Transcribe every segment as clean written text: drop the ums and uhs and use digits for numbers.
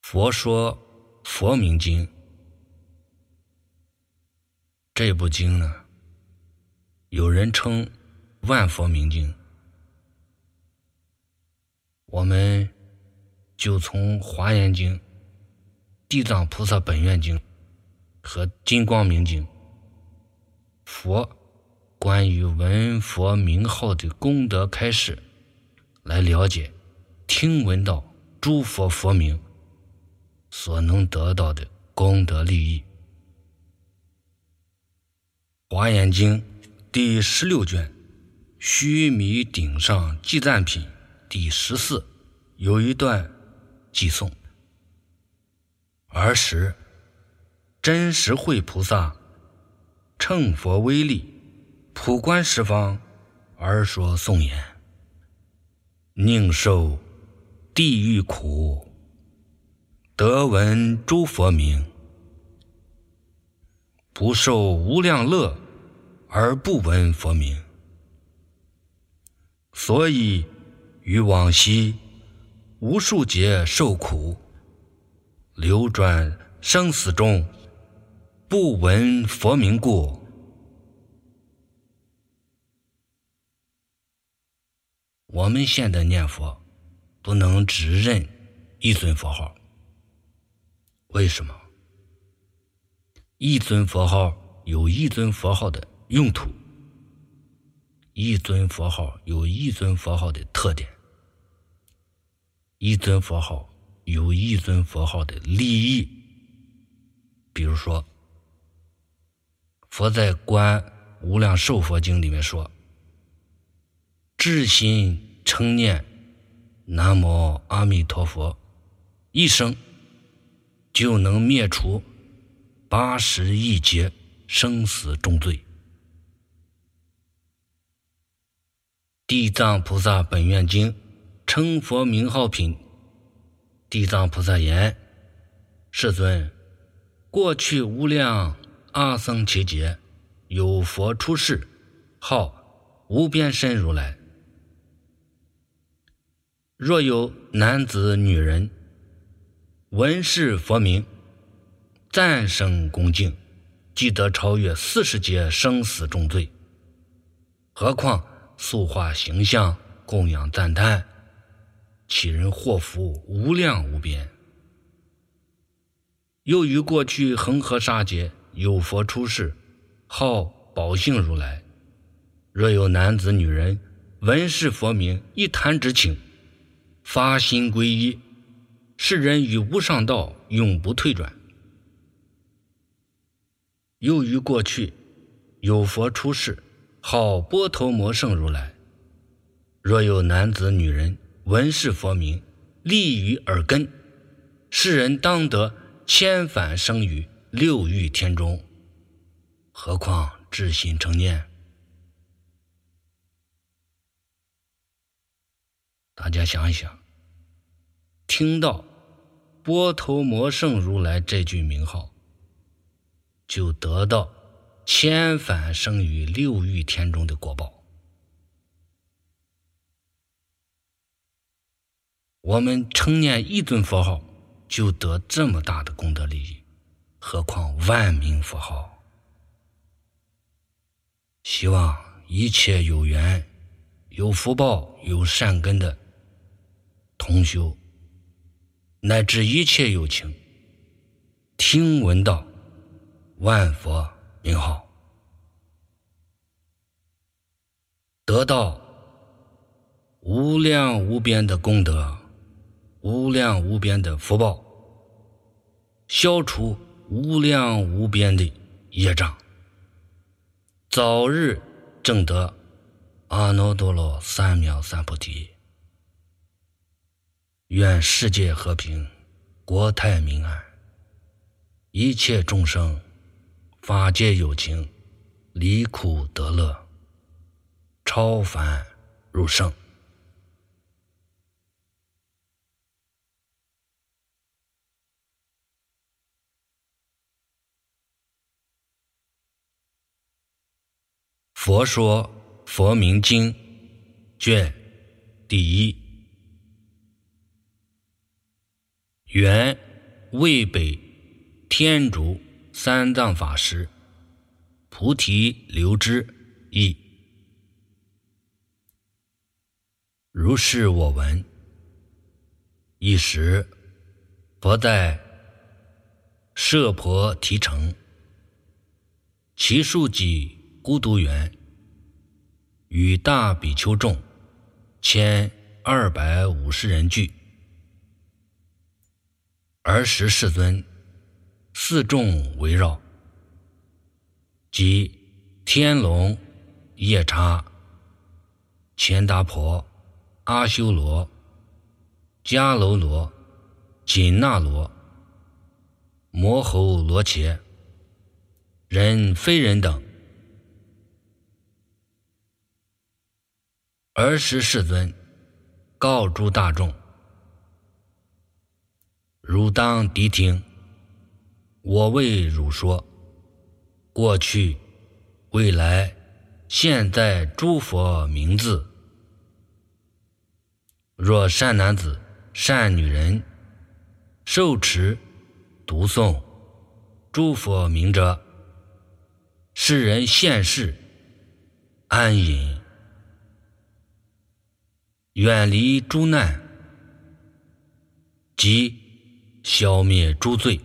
佛说佛名经，这部经呢，有人称万佛明经。我们就从华严经、地藏菩萨本愿经和金光明经佛关于闻佛名号的功德开示来了解听闻到诸佛佛名所能得到的功德利益。华严经第16卷须弥顶上记赞品第14有一段偈颂：尔时真实慧菩萨乘佛威力，普观十方而说颂言：宁受地狱苦，得闻诸佛名，不受无量乐而不闻佛名。所以于往昔无数劫受苦，流转生死中，不闻佛名故。我们现在念佛不能只认一尊佛号，为什么？一尊佛号有一尊佛号的用途，一尊佛号有一尊佛号的特点，一尊佛号有一尊佛号的利益。比如说，佛在《观无量寿佛经》里面说，至心称念南无阿弥陀佛，一生就能灭除80亿劫生死重罪。地藏菩萨本愿经称佛名号品，地藏菩萨言：世尊，过去无量阿僧祇劫，有佛出世，号无边身如来。若有男子女人闻是佛名，赞声恭敬，即得超越40劫生死重罪。何况塑化形象，供养赞叹，其人祸福无量无边。又于过去恒河沙劫，有佛出世，号宝性如来。若有男子女人闻是佛名，一弹指顷，发心皈依，是人于无上道永不退转。又于过去有佛出世，号波头摩圣如来。若有男子女人闻是佛名，立于耳根，是人当得千返生于六欲天中。何况至心称念。大家想一想，听到波头摩圣如来这句名号，就得到千返生于六欲天中的果报。我们称念一尊佛号就得这么大的功德利益，何况万名佛号。希望一切有缘有福报有善根的同修，乃至一切有情，听闻到万佛名号，得到无量无边的功德，无量无边的福报，消除无量无边的业障，早日证得阿耨多罗三藐三菩提。愿世界和平，国泰民安，一切众生法界有情，离苦得乐，超凡入圣。佛说佛名经卷第1，缘渭北天竺三藏法师菩提流支译。如是我闻。一时，佛在舍婆提城，其数己孤独园，与大比丘众1250人聚。尔时世尊四众围绕，即天龙、夜叉、乾达婆、阿修罗、迦楼罗、紧那罗、摩吼罗伽、人非人等。尔时世尊告诸大众：汝当谛听，我为汝说，过去、未来、现在诸佛名字。若善男子、善女人受持、读诵诸佛名者，世人现世安隐，远离诸难，即消灭诸罪，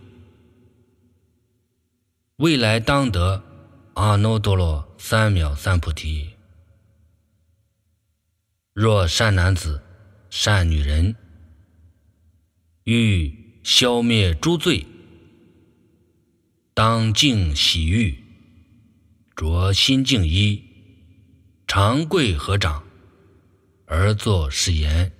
未来当得阿耨多罗三藐三菩提。若善男子、善女人欲消灭诸罪，当净洗浴，着新净衣，长跪合掌，而作是言：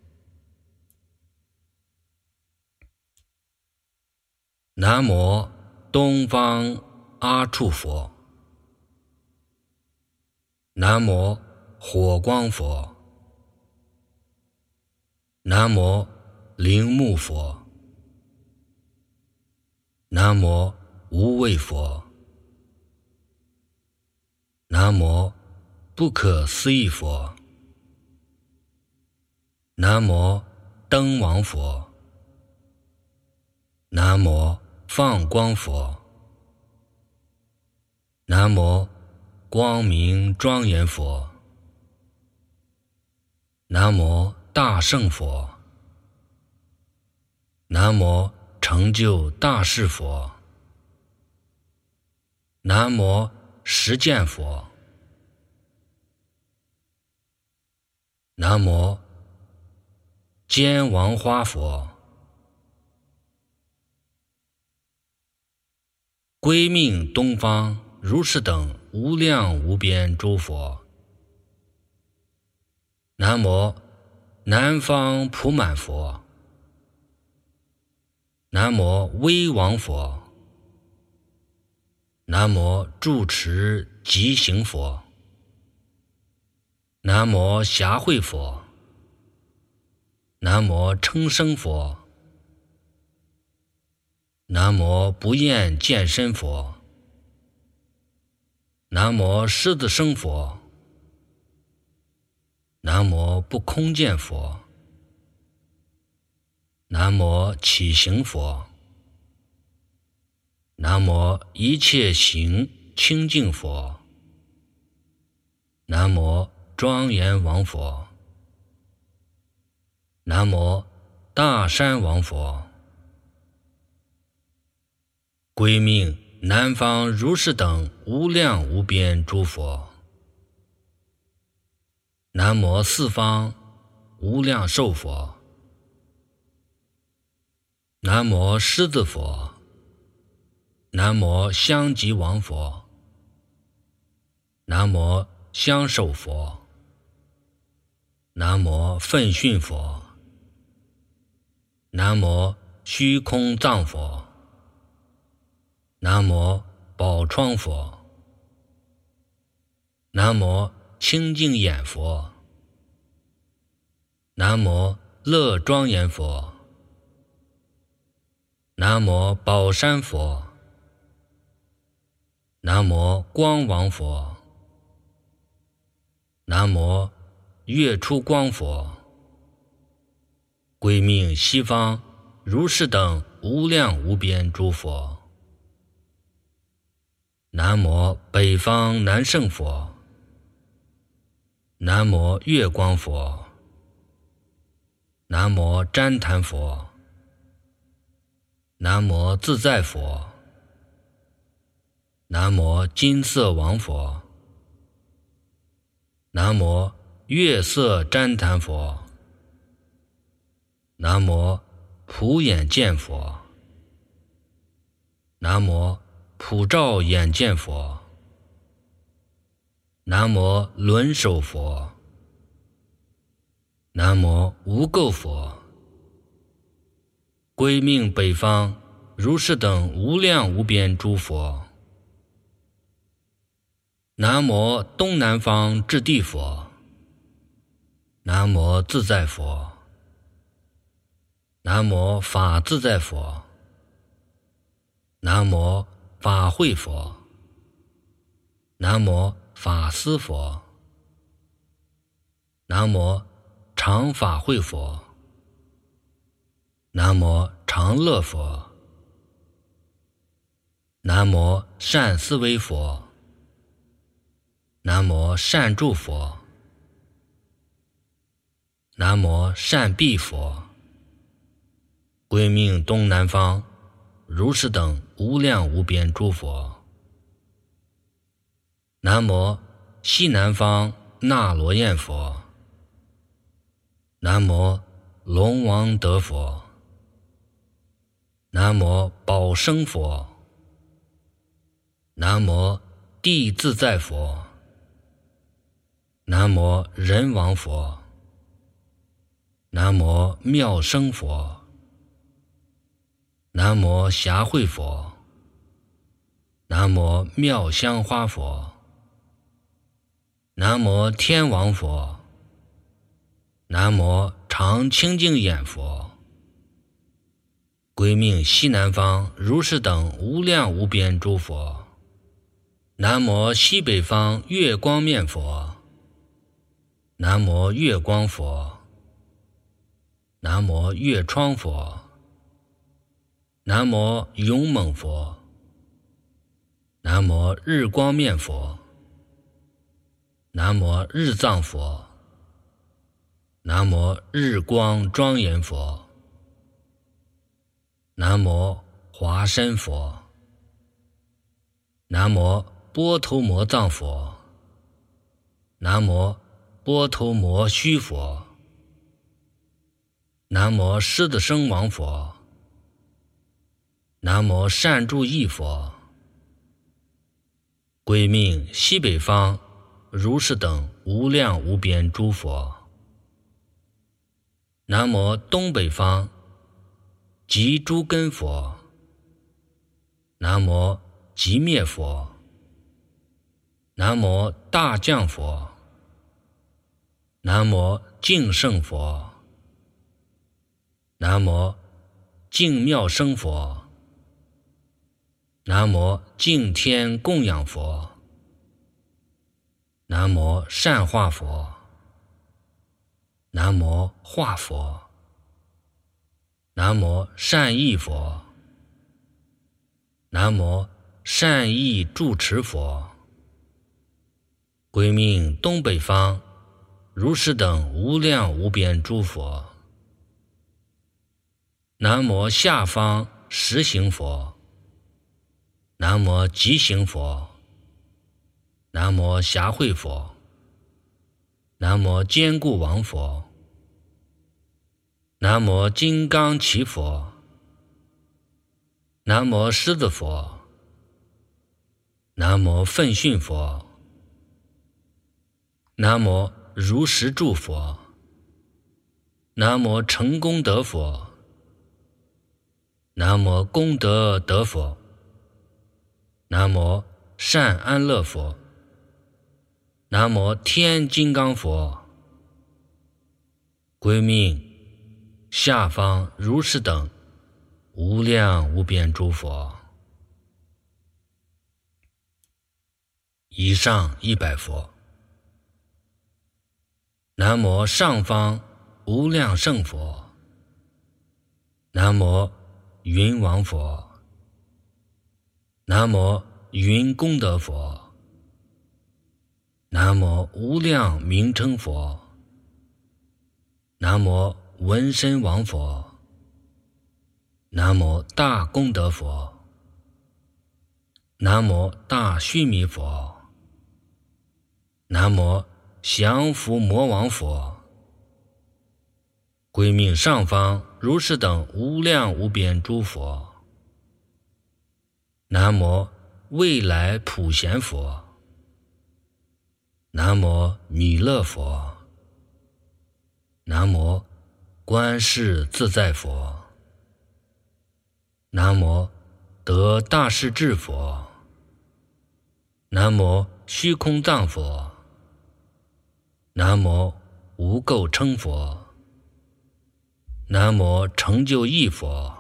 南无东方阿处佛，南无火光佛，南无铃木佛，南无无畏佛，南无不可思议佛，南无灯王佛，南无放光佛，南无光明庄严佛，南无大圣佛，南无成就大事佛，南无实践佛，南无坚王花佛。归命东方如是等无量无边诸佛。南无南方普满佛，南无威王佛，南无住持吉行佛，南无暇会佛，南无称生佛，南无不厌见身佛，南无狮子生佛，南无不空见佛，南无起行佛，南无一切行清净佛，南无庄严王佛，南无大山王佛。归命南方如是等无量无边诸佛。南无四方无量寿佛，南无狮子佛，南无香吉王佛，南无香首佛，南无奋训佛，南无虚空藏佛，南无宝窗佛，南无清净眼佛，南无乐庄严佛，南无宝山佛，南无光王佛，南无月出光佛。归命西方如是等无量无边诸佛。南无北方南胜佛。南无月光佛。南无旃檀佛。南无自在佛。南无金色王佛。南无月色旃檀佛。南无普眼见佛。南无普照眼见佛。南无轮手佛。南无无垢佛。归命北方如是等无量无边诸佛。南无东南方至地佛。南无自在佛。南无法自在佛。南无法会佛。南无法思佛。南无常法会佛。南无常乐佛。南无善思维佛。南无善住佛。南无善臂佛。归命东南方如是等无量无边诸佛。南无西南方那罗焰佛。南无龙王德佛。南无宝生佛。南无地自在佛。南无人王佛。南无妙生佛。南无暇会佛。南无妙香花佛。南无天王佛。南无常清净眼佛。归命西南方如是等无量无边诸佛。南无西北方月光面佛。南无月光佛。南无月窗佛。南无勇猛佛。南无日光面佛。南无日藏佛。南无日光庄严佛。南无华身佛。南无波头摩藏佛。南无波头摩须佛。南无狮子生王佛。南无善住意佛。归命西北方如是等无量无边诸佛。南无东北方即诸根佛。南无即灭佛。南无大将佛。南无净圣佛。南无净妙生佛。南无净天供养佛。南无善化佛。南无化佛。南无善意佛。南无善意住持佛。归命东北方如是等无量无边诸佛。南无下方实行佛。南无极行佛。南无暇会佛。南无坚固王佛。南无金刚齐佛。南无狮子佛。南无奋迅佛。南无如实住佛。南无成功德佛。南无功德德佛。南无善安乐佛。南无天金刚佛。归命下方如是等无量无边诸佛。以上100佛。南无上方无量圣佛。南无云王佛，南无云功德佛，南无无量名称佛，南无文身王佛，南无大功德佛，南无大须弥佛，南无降伏魔王佛，归命上方如是等无量无边诸佛，南无未来普贤佛，南无弥勒佛，南无观世自在佛，南无得大势至佛，南无虚空藏佛，南无无垢称佛，南无成就意佛，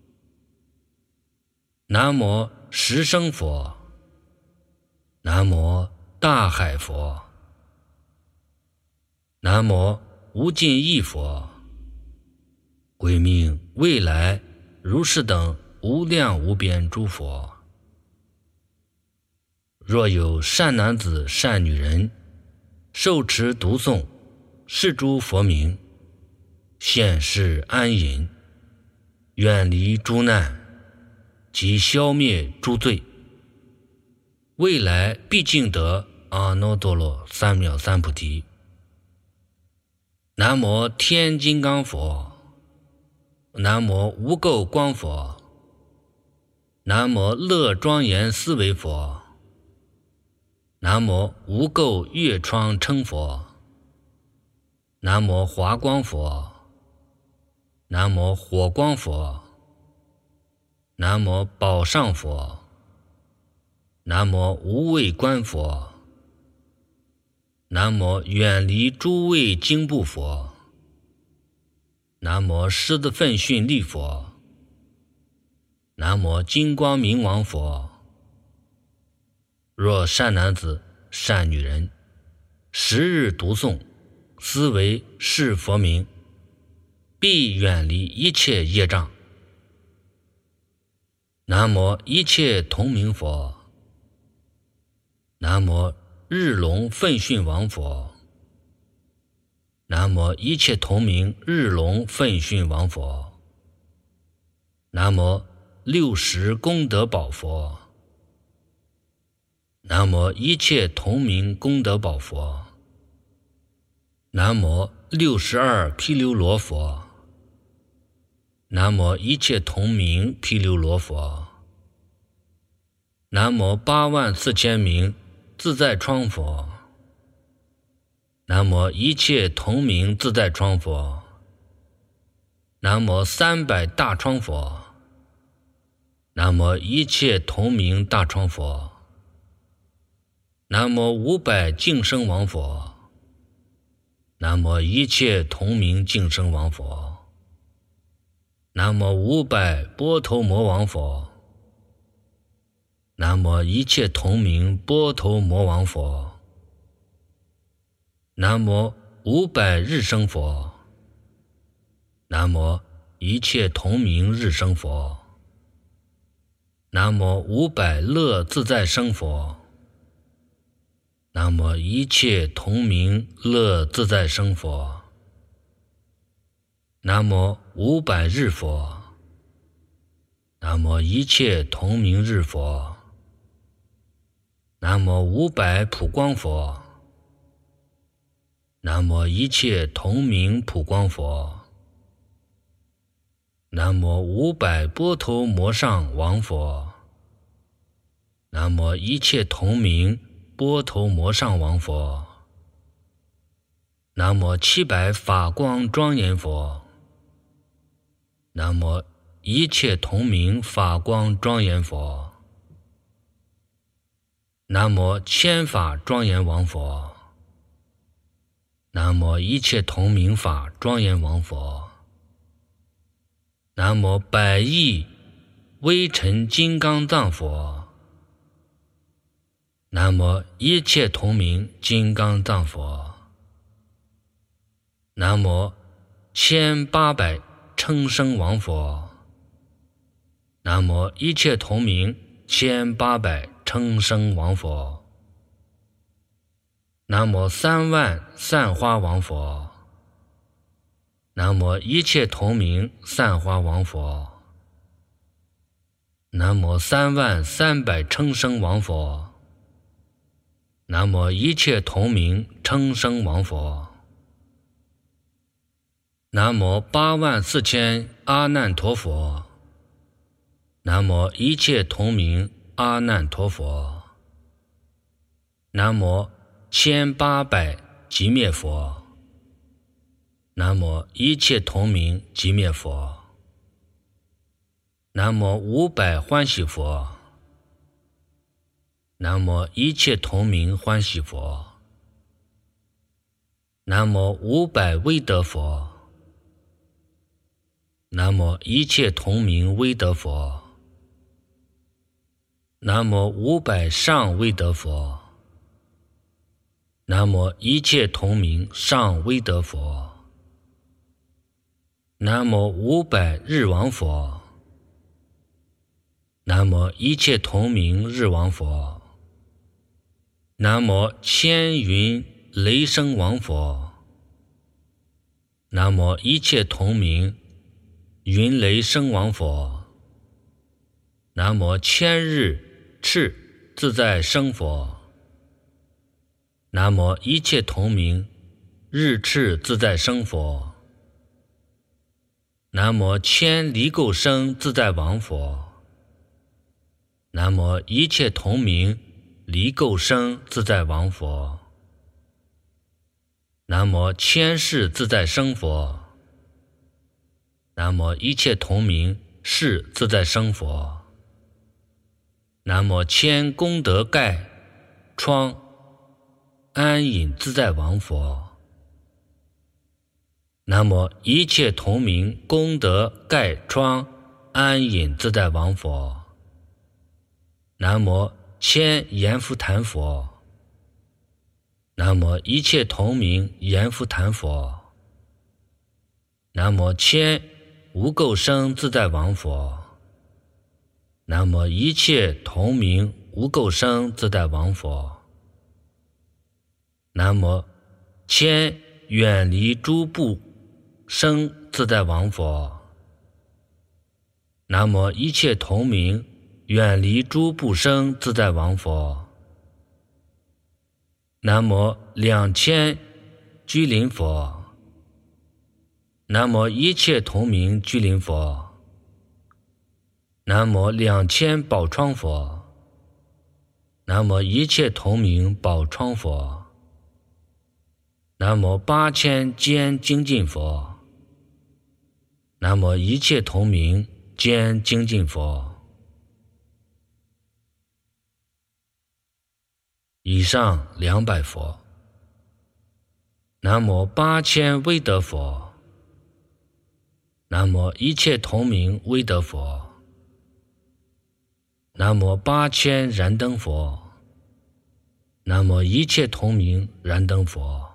南无十声佛，南无大海佛，南无无尽意佛，归命未来如是等无量无边诸佛。若有善男子善女人，受持读诵是诸佛名，现世安隐，远离诸难，及消灭诸罪，未来必竟得阿耨多罗三藐三菩提。南无天金刚佛，南无无垢光佛，南无乐庄严思维佛，南无无垢月窗称佛，南无华光佛，南无火光佛，南无宝上佛，南无无畏观佛，南无远离诸畏惊怖佛，南无狮子奋迅力佛，南无金光明王佛。若善男子善女人，时日读诵思维是佛名，必远离一切业障。南无一切同名佛，南无日龙奋迅王佛，南无一切同名日龙奋迅王佛，南无六十功德宝佛，南无一切同名功德宝佛，南无62毗琉罗佛，南无一切同名毗琉罗佛，南无84000名自在窗佛，南无一切同名自在窗佛，南无300大窗佛，南无一切同名大窗佛，南无500净声王佛，南无一切同名净声王佛，南无500波头魔王佛，南无一切同名波头魔王佛，南无500日生佛，南无一切同名日生佛，南无500乐自在生佛，南无一切同名乐自在生佛，南无500日佛，南无一切同名日佛，南无500普光佛，南无一切同名普光佛，南无500波头摩上王佛，南无一切同名波头摩上王佛，南无700法光庄严佛，南无一切同名法光庄严佛，南无千法庄严王佛，南无一切同名法庄严王佛，南无百亿微尘金刚藏佛，南无一切同名金刚藏佛，南无1800称声王佛， 南无一切同名1800称声王佛，南无3万散花王佛，南无一切同名散花王佛，南无3万300称声王佛，南无一切同名称声王佛，南无8万4千阿难陀佛，南无一切同名阿难陀佛，南无1800寂灭佛，南无一切同名寂灭佛，南无500欢喜佛，南无一切同名欢喜佛，南无500威德佛，南无一切同名威德佛，南无500上威德佛，南无一切同名上威德佛，南无500日王佛，南无一切同名日王佛，南无千云雷声王佛，南无一切同名云雷声王佛，南无千日赤自在生佛，南无一切同名日赤自在生佛，南无千离垢生自在王佛，南无一切同名离垢生自在王佛，南无千世自在生佛，南无一切同名世自在生佛，南无千功德盖窗安隐自在王佛，南无一切同名功德盖窗安隐自在王佛，南无千阎浮檀佛，南无一切同名阎浮檀佛，南无千无垢生自在王佛，南无一切同名无垢生自在王佛，南无千远离诸不生自在王佛，南无一切同名远离诸不生自在王佛，南无2000居林佛，南无一切同名居林佛，南无2000宝窗佛，南无一切同名宝窗佛，南无8000坚精进佛，南无一切同名坚精进佛。以上200佛。南无8000威德佛，南无一切同名威德佛，南无8000燃灯佛，南无一切同名燃灯佛，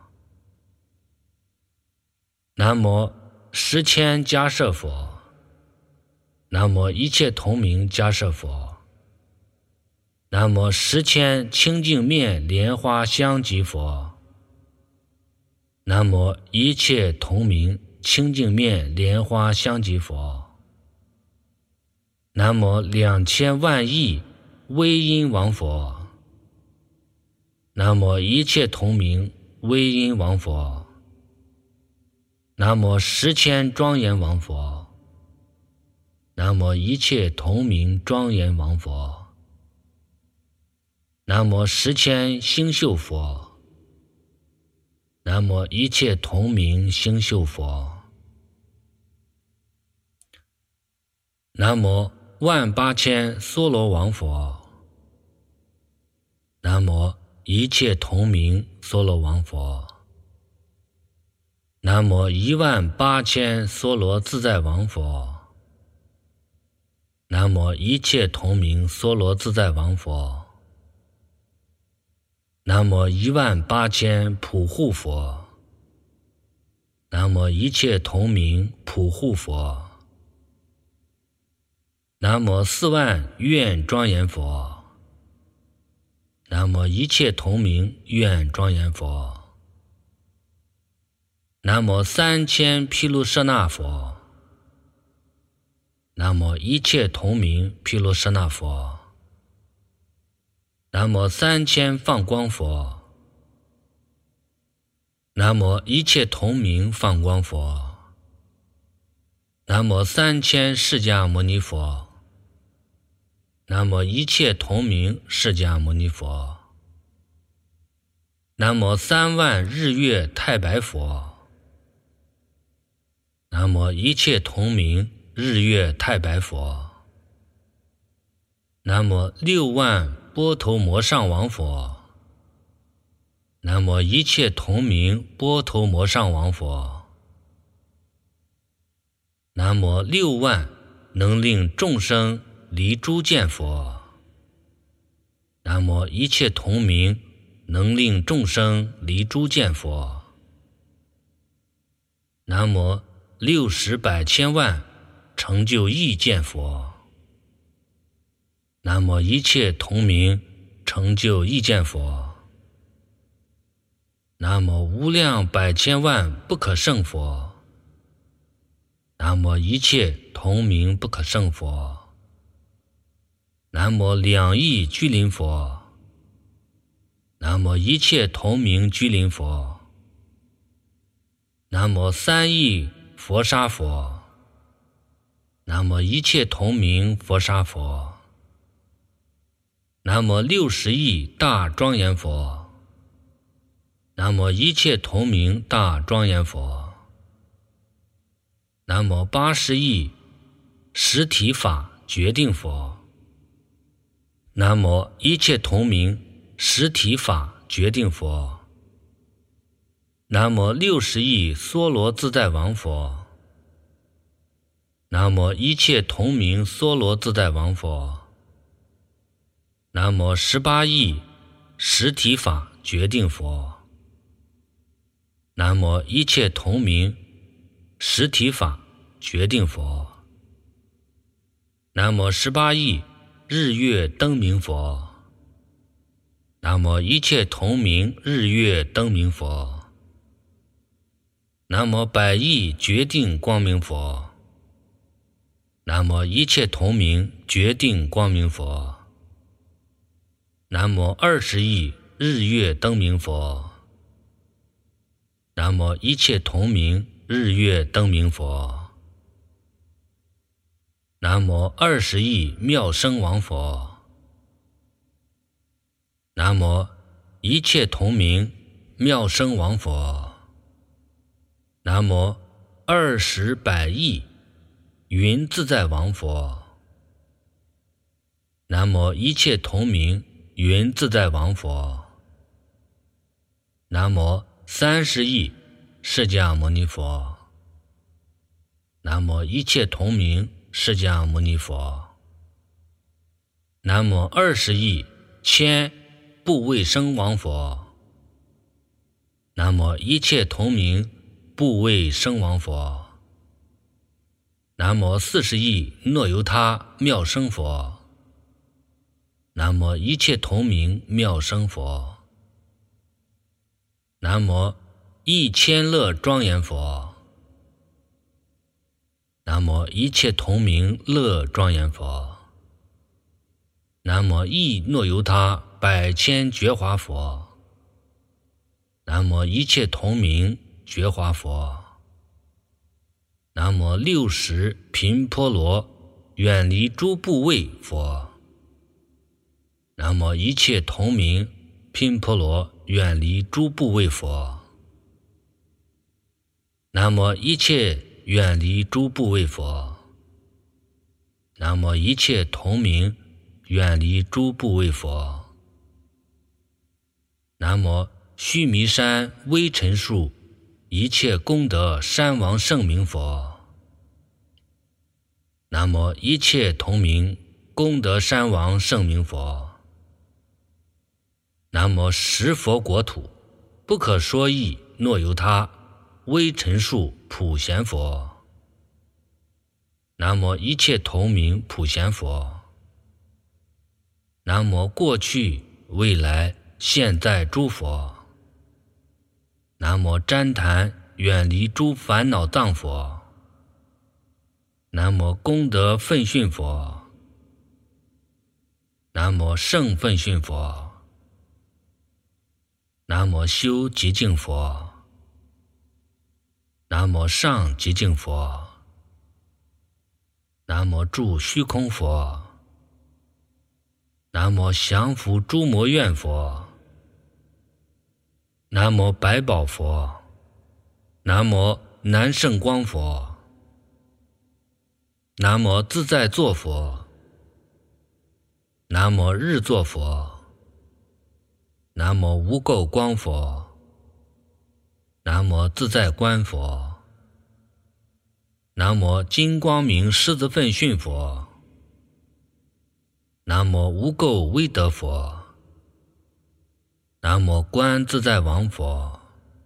南无10,000迦摄佛，南无一切同名迦摄佛，南无10,000清净面莲花香积佛，南无一切同名清净面莲花香积佛，南无2000万亿威音王佛，南无一切同名威音王佛，南无10,000庄严王佛，南无一切同名庄严王佛，南无10,000星宿佛，南无一切同名星宿佛，南无18000娑罗王佛，南无一切同名娑罗王佛，南无18000娑罗自在王佛，南无一切同名娑罗自在王佛，南无18000普护佛，南无一切同名普护佛， 南无四万愿庄严佛，南无一切同名愿庄严佛，南无三千毗卢舍那佛，南无一切同名毗卢舍那佛，南无三千放光佛，南无一切同名放光佛，南无三千释迦牟尼佛，南无一切同名释迦牟尼佛，南无三万日月太白佛，南无一切同名日月太白佛，南无六万波头摩上王佛，南无一切同名波头摩上王佛，南无六万能令众生离诸见佛，南无一切同名能令众生离诸见佛，南无六十百千万成就意见佛，南无一切同名成就意见佛，南无无量百千万不可胜佛，南无一切同名不可胜佛，南无两亿居林佛，南无一切同名居林佛，南无三亿佛沙佛，南无一切同名佛沙佛，南无60亿大庄严佛，南无一切同名大庄严佛，南无80亿实体法决定佛，南无一切同名实体法决定佛，南无60亿娑罗自在王佛，南无一切同名娑罗自在王佛，南无18亿实体法决定佛，南无一切同名实体法决定佛，南无18亿日月灯明佛，南无一切同名日月灯明佛，南无100亿决定光明佛，南无一切同名决定光明佛，南无20亿日月灯明佛，南无一切同名日月灯明佛，南无20亿妙声王佛，南无一切同名妙声王佛，南无20百亿云自在王佛，南无一切同名云自在王佛，南无30亿释迦牟尼佛，南无一切同名释迦牟尼佛，南无20亿千不卫生王佛，南无一切同名不卫生王佛，南无40亿诺由他妙声佛，南无一切同名妙声佛，南无1000乐庄严佛，南无一切同名乐庄严佛，南无忆诺由他百千觉华佛，南无一切同名觉华佛，南无60频婆罗远离诸部位佛，南无一切同名频婆罗远离诸部位佛，南无一切远离诸部位佛，南无一切同名远离诸部位佛，南无须弥山微尘数一切功德山王圣名佛，南无一切同名功德山王圣名佛，南无十佛国土不可说义诺由他微尘数普贤佛， 南无一切透明普贤佛，南无过去未来现在诸佛，南无旃檀远离诸烦恼藏佛，南无功德奋训佛，南无圣奋训佛，南无修极净佛，南无上极净佛，南无住虚空佛，南无降伏诸魔怨佛，南无百宝佛，南无南圣光佛，南无自在座佛，南无日座佛，南无无垢光佛，南无自在观佛，南无金光明狮子奋训佛，南无无垢威德佛，南无观自在王佛，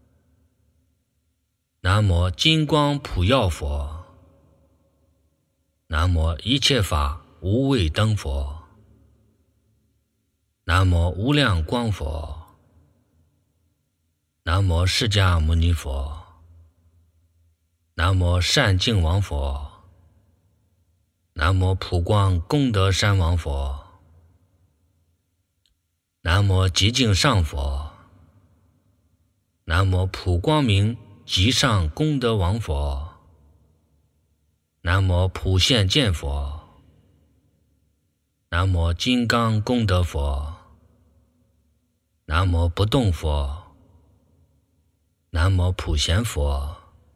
南无金光普耀佛，南无一切法无畏灯佛，南无无量光佛，南无释迦牟尼佛，南无善净王佛，南无普光功德山王佛，南无极净上佛，南无普光明极上功德王佛，南无普现见佛，南无金刚功德佛，南无不动佛，南无普贤佛，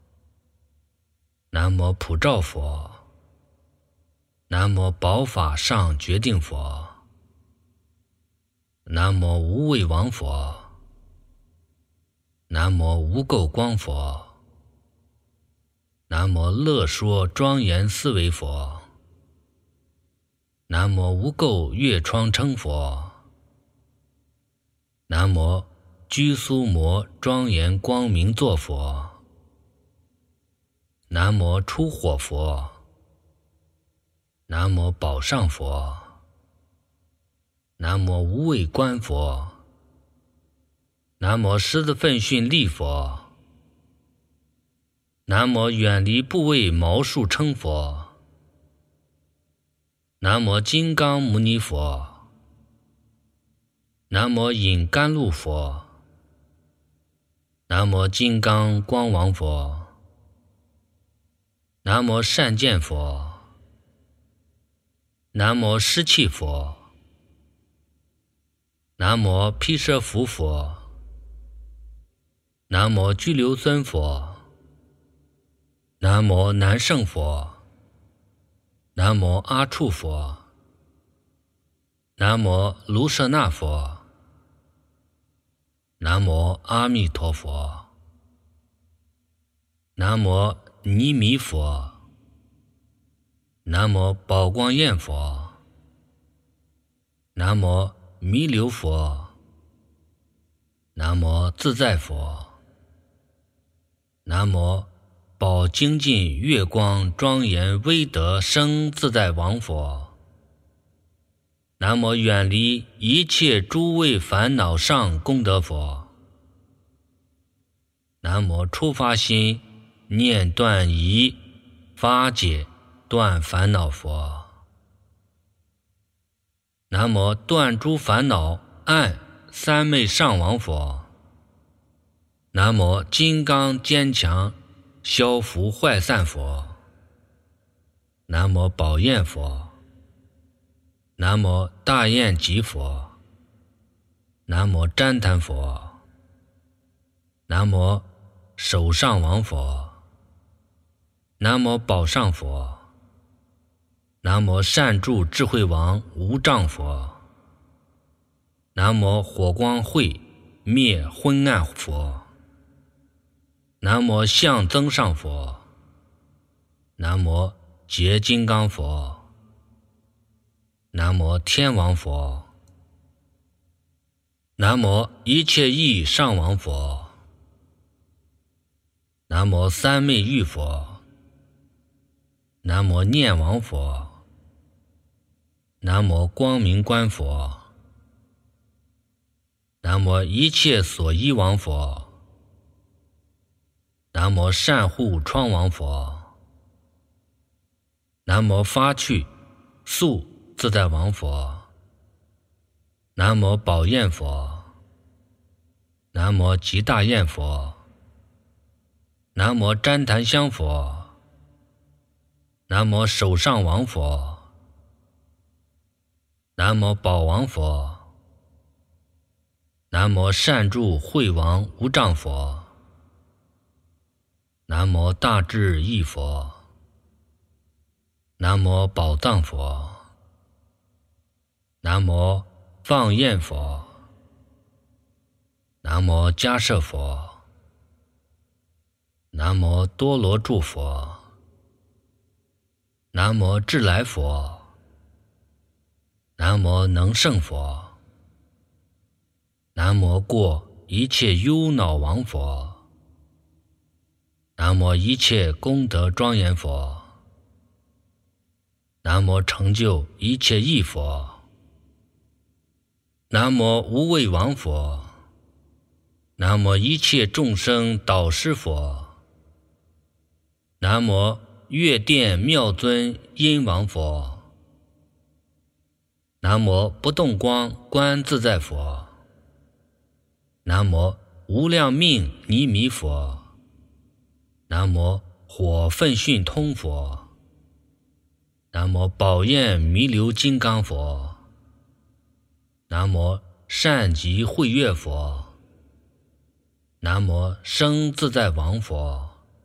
南无普照佛，南无宝法上决定佛，南无无畏王佛，南无无垢光佛，南无乐说庄严思维佛，南无无垢月窗称佛，南无居苏摩庄严光明座佛，南无出火佛，南无宝上佛，南无无畏观佛，南无狮子奋训力佛，南无远离部位毛数称佛，南无金刚牟尼佛，南无引甘露佛，南无金刚光王佛，南无善见佛，南无施气佛，南无毗舍浮佛，南无居留孙佛，南无南圣佛，南无阿处佛，南无卢舍那佛，南无阿弥陀佛，南无尼弥佛，南无宝光焰佛，南无弥留佛，南无自在佛，南无宝精进月光庄严威德生自在王佛，南无远离一切诸位烦恼上功德佛，南无初发心念断疑发解断烦恼佛，南无断诸烦恼暗三昧上王佛，南无金刚坚强消伏坏散佛，南无宝焰佛，南无大焰吉佛，南无旃檀佛，南无手上王佛，南无宝上佛，南无善住智慧王无障佛，南无火光慧灭昏暗佛，南无相增上佛，南无结金刚佛，南无天王佛，南无一切义上王佛，南无三昧玉佛， 南无念王佛，南无光明观佛，南无一切所依王佛，南无善护创王佛，南无发趣速自在王佛，南无宝焰佛，南无极大焰佛，南无旃檀香佛，南无手上王佛，南无宝王佛，南无善住慧王无障佛，南无大智义佛，南无宝藏佛，南无放焰佛，南无迦摄佛，南无多罗住佛，南无智来佛，南无能胜佛，南无过一切忧恼王佛，南无一切功德庄严佛，南无成就一切义佛，南无无畏王佛，南无一切众生导师佛，南无月殿妙尊音王佛，南无不动光观自在佛，南无无量命尼弥佛，南无火奋迅通佛，南无宝焰弥留金刚佛，南无善极慧月佛，南无生自在王佛，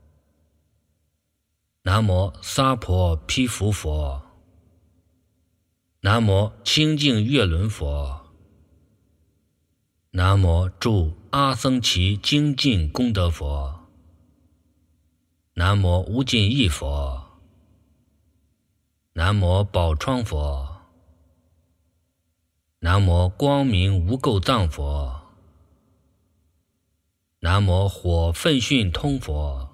南无娑婆毗福佛，南无清净月轮佛，南无住阿僧祇精进功德佛，南无无尽意佛，南无宝窗佛，南无光明无垢藏佛，南无火奋迅通佛，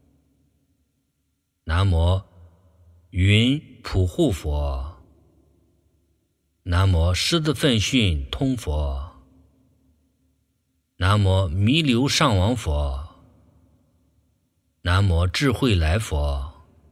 南无云普护佛，南无狮子奋迅通佛，南无弥留上王佛，南无智慧来佛，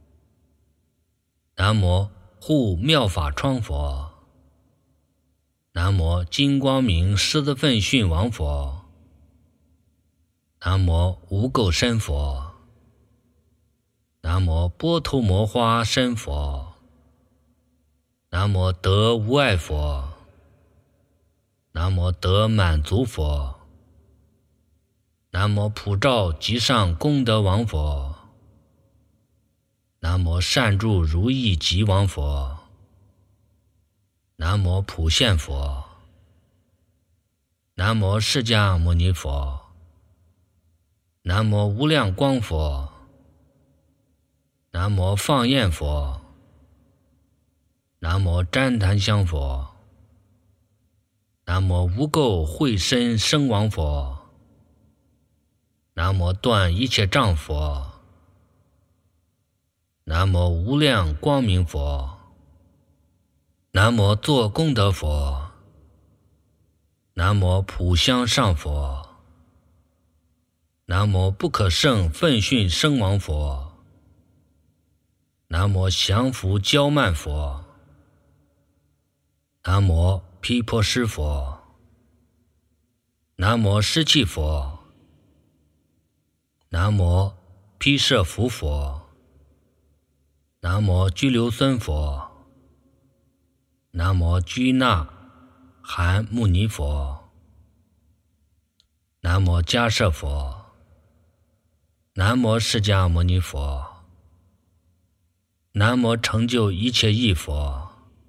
南无护妙法窗佛，南无金光明狮子奋迅王佛，南无无垢身佛，南无波头摩花身佛，南无得无碍佛，南无得满足佛，南无普照极上功德王佛，南无善住如意极王佛，南无普现佛，南无释迦牟尼佛，南无无量光佛，南无放焰佛，南无旃檀香佛，南无无垢慧身生王佛，南无断一切障佛，南无无量光明佛，南无作功德佛，南无普香上佛，南无不可胜奋迅生王佛，南无降伏骄慢佛，南无毗婆尸佛，南无湿气佛，南无毗舍浮佛，南无拘留孙佛，南无居那含牟尼佛，南无迦摄佛，南无释迦牟尼佛，南无成就一切义佛，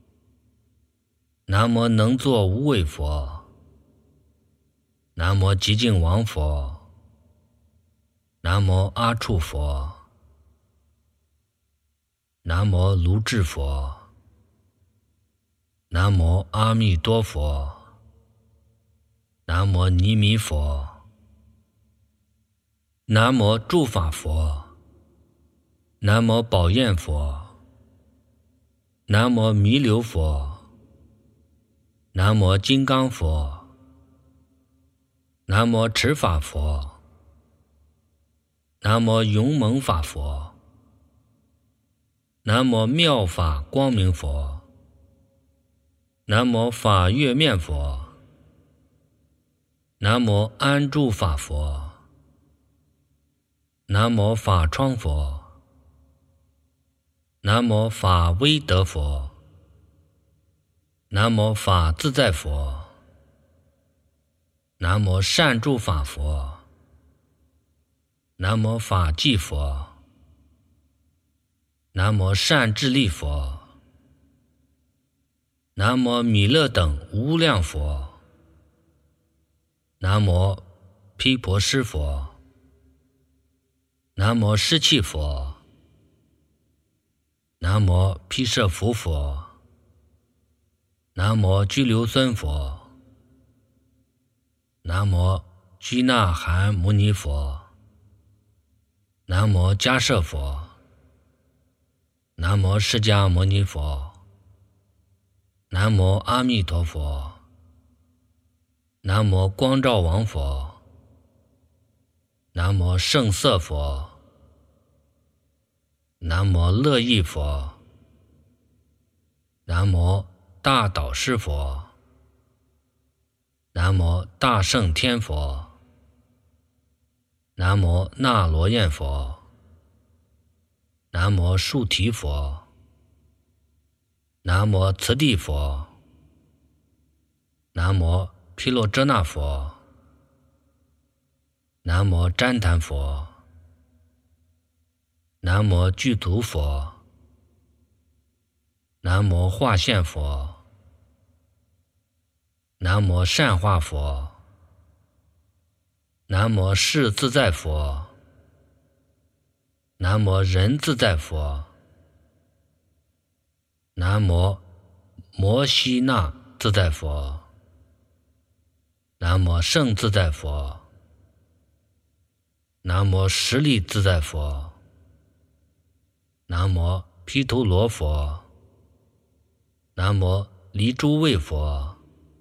南无能作无畏佛，南无极净王佛，南无阿处佛，南无卢智佛，南无阿弥多佛，南无尼弥佛，南无诸法佛，南无宝焰佛， 南无弥留佛，南无金刚佛，南无持法佛，南无勇猛法佛，南无妙法光明佛，南无法月面佛，南无安住法佛，南无法窗佛，南无法威德佛，南无法自在佛，南无善住法佛，南无法纪佛，南无善智力佛，南无弥勒等无量佛，南无毗婆尸佛，南无湿气佛，南无毗舍浮佛，南无拘留孙佛，南无居那含牟尼佛，南无迦摄佛，南无释迦牟尼佛，南无阿弥陀佛，南无光照王佛，南无胜色佛，南无乐意佛，南无大导师佛，南无大圣天佛，南无那罗焰佛，南无树提佛，南无次第佛，南无毗罗遮那佛，南无旃檀佛，南无具足佛，南无化现佛，南无善化佛，南无世自在佛，南无人自在佛，南无摩悉那自在佛，南无圣自在佛，南无实力自在佛，南无毗荼罗佛，南无离诸畏佛，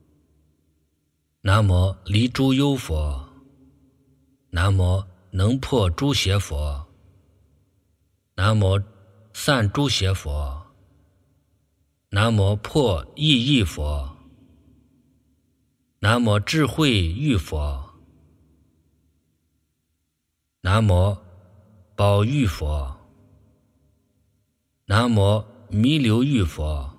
南无离诸忧佛，南无能破诸邪佛，南无散诸邪佛，南无破意义佛，南无智慧玉佛，南无宝玉佛，南无弥留玉佛，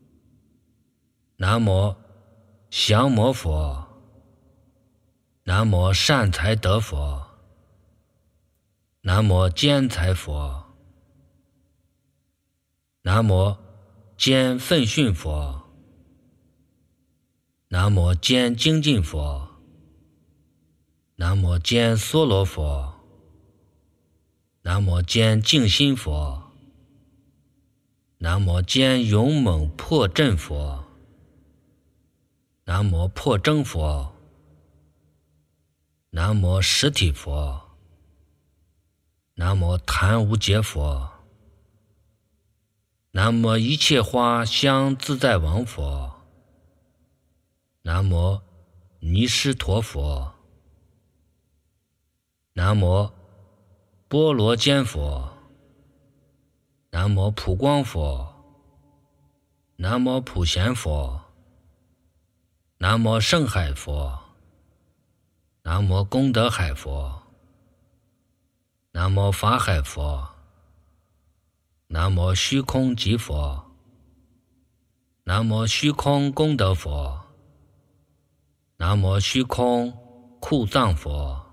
南无降魔佛，南无善财德佛，南无坚财佛，南无坚奋训佛，南无坚精进佛，南无坚梭罗佛，南无坚静心佛，南无坚勇猛破阵佛，南无破征佛，南无实体佛，南无坛无劫佛，南无一切花香自在王佛，南无尼湿陀佛，南无波罗坚佛，南无普光佛，南无普贤佛，南无圣海佛，南无功德海佛，南无法海佛，南无虚空极佛，南无虚空功德佛，南无虚空库藏佛，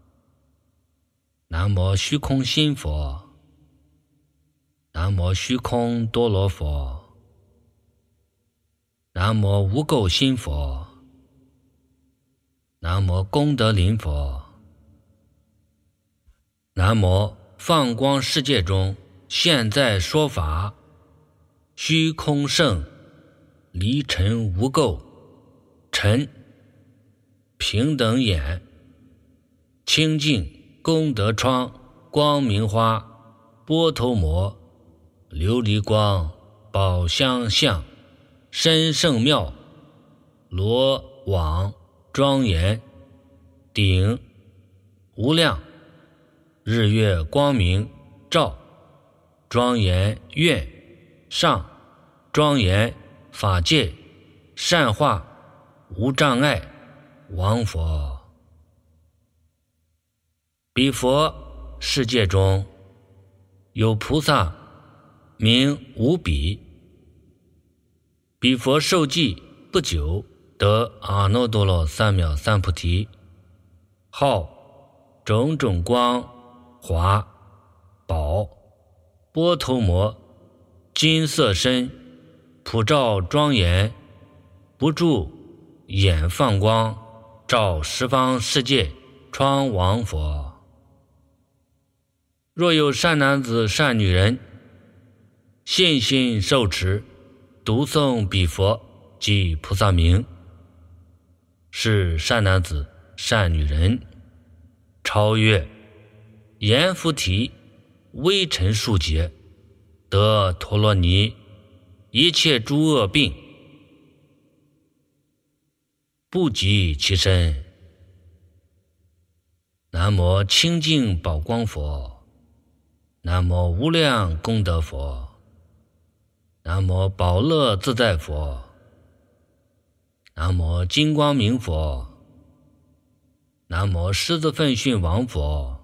南无虚空心佛，南无虚空多罗佛，南无无垢心佛，南无功德林佛，南无放光世界中现在说法，虚空圣，离尘无垢，尘平等眼，清净功德窗，光明花，波头摩，琉璃光， 宝相像，身圣妙，罗网庄严，顶无量，日月光明照，庄严愿上，庄严法界善化无障碍王佛。彼佛世界中有菩萨名无比，彼佛受记不久得阿耨多罗三藐三菩提，号种种光华宝波头摩金色身，普照庄严，不住眼放光，照十方世界窗王佛。若有善男子善女人，信心受持，读诵彼佛及菩萨名，是善男子善女人超越阎浮提微尘数劫，得陀罗尼一切诸恶病，不及其身。南无清净宝光佛，南无无量功德佛，南无宝乐自在佛，南无金光明佛，南无狮子奋迅王佛，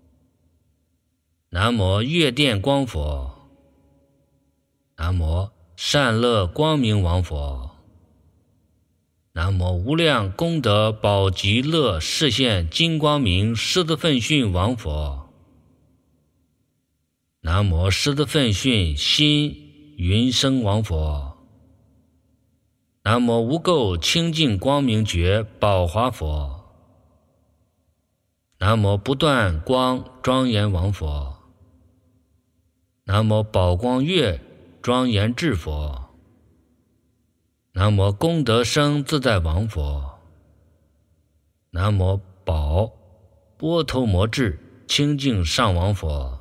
南无月电光佛，南无善乐光明王佛，南无无量功德宝极乐示现金光明狮子奋迅王佛，南无狮子奋迅心云生王佛，南无无垢清净光明觉宝华佛，南无不断光庄严王佛，南无宝光月庄严智佛，南无功德生自在王佛，南无宝波头摩智清净上王佛，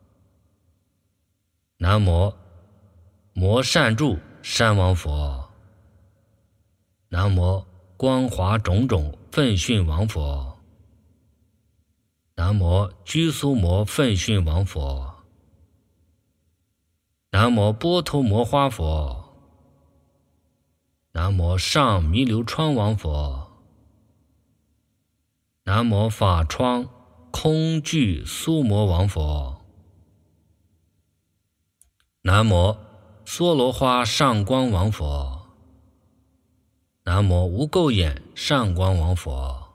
南无摩善住山王佛，南无光华种种奋迅王佛，南无居苏摩奋迅王佛，南无波头摩花佛，南无上弥流窗王佛，南无法窗空具苏摩王佛，南无梭罗花上光王佛，南无无垢眼上光王佛，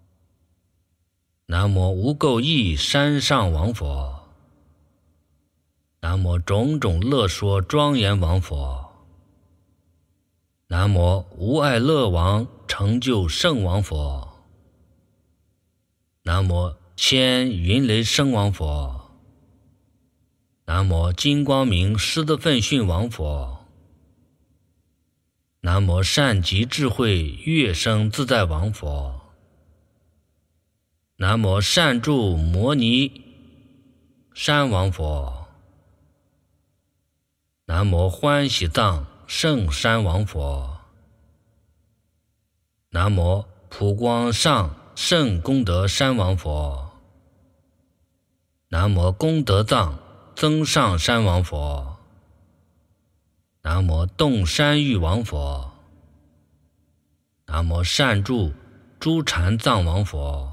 南无无垢意山上王佛，南无种种乐说庄严王佛，南无无碍乐王成就圣王佛，南无千云雷声王佛，南无金光明狮子奋迅王佛，南无善极智慧乐声自在王佛，南无善住摩尼山王佛，南无欢喜藏圣山王佛，南无普光上圣功德山王佛，南无功德藏增上山王佛，南无洞山玉王佛，南无善住诸禅藏王佛，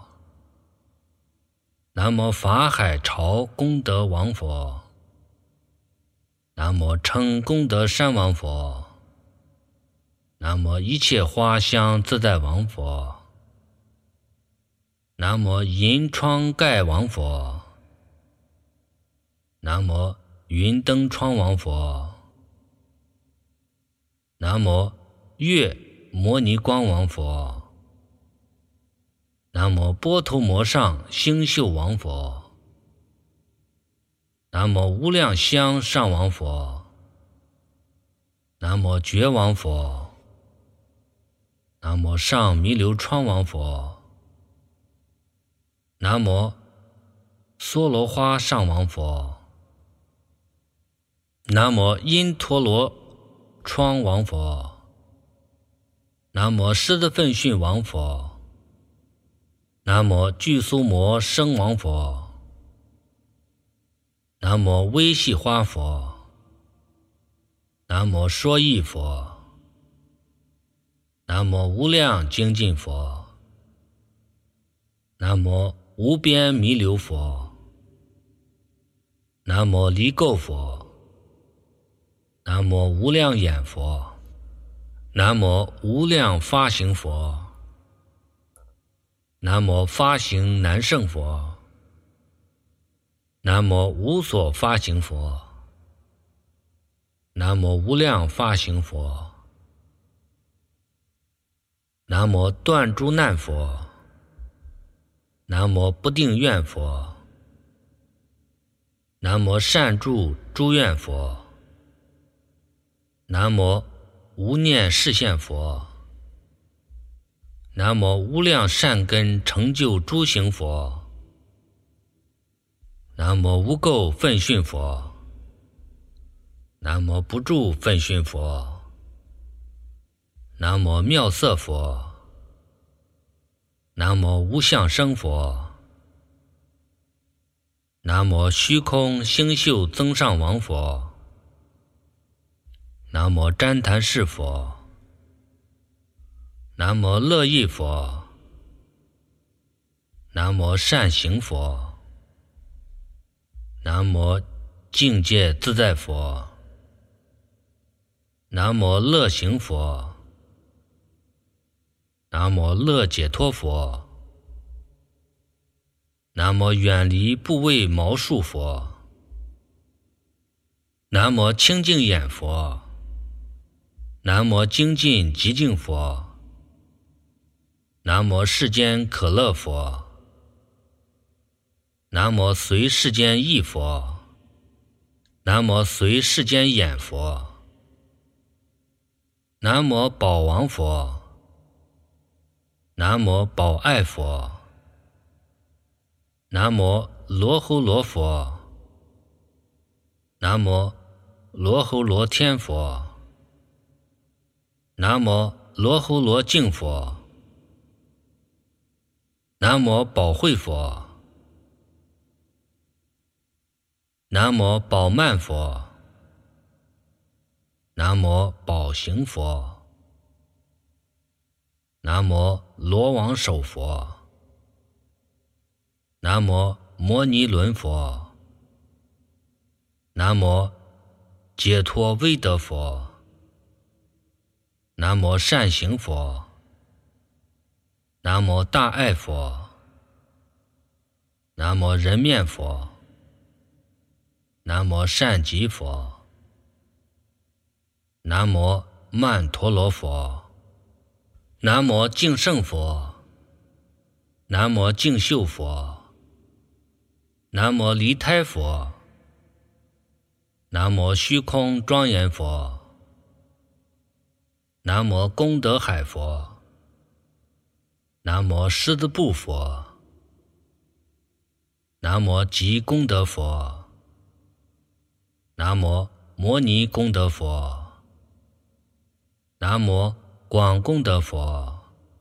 南无法海潮功德王佛，南无称功德山王佛，南无一切花香自在王佛，南无银窗盖王佛，南无云灯窗王佛，南无月摩尼光王佛，南无波头摩上星宿王佛，南无无量香上王佛，南无觉王佛，南无上弥流窗王佛，南无梭罗花上王佛， 南无因陀罗窗王佛，南无狮子奋迅王佛，南无具苏摩生王佛，南无微细花佛，南无说义佛，南无无量精进佛，南无无边弥留佛，南无离垢佛，南无无量眼佛，南无无量发行佛，南无发行难胜佛，南无无所发行佛，南无无量发行佛，南无断诸难佛，南无不定愿佛，南无善住诸愿佛，南无无念示现佛，南无无量善根成就诸行佛，南无无垢奋迅佛，南无不住奋迅佛，南无妙色佛，南无无相生佛，南无虚空星宿增上王佛，南无旃檀世佛，南无乐意佛，南无善行佛，南无境界自在佛，南无乐行佛，南无乐解脱佛，南无远离部位毛数佛，南无清净眼佛，南无精进极净佛，南无世间可乐佛，南无随世间意佛，南无随世间眼佛，南无宝王佛，南无宝爱佛，南无罗睺罗佛，南无罗睺罗天佛，南无罗睺罗净佛，南无宝慧佛，南无宝曼佛，南无宝行佛，南无罗王首佛，南无摩尼轮佛，南无解脱威德佛，南无善行佛，南无大爱佛，南无人面佛，南无善吉佛，南无曼陀罗佛，南无净胜佛，南无净秀佛，南无离胎佛，南无虚空庄严佛，南无功德海佛，南无狮子部佛，南无极功德佛，南无摩尼功德佛，南无广功德佛，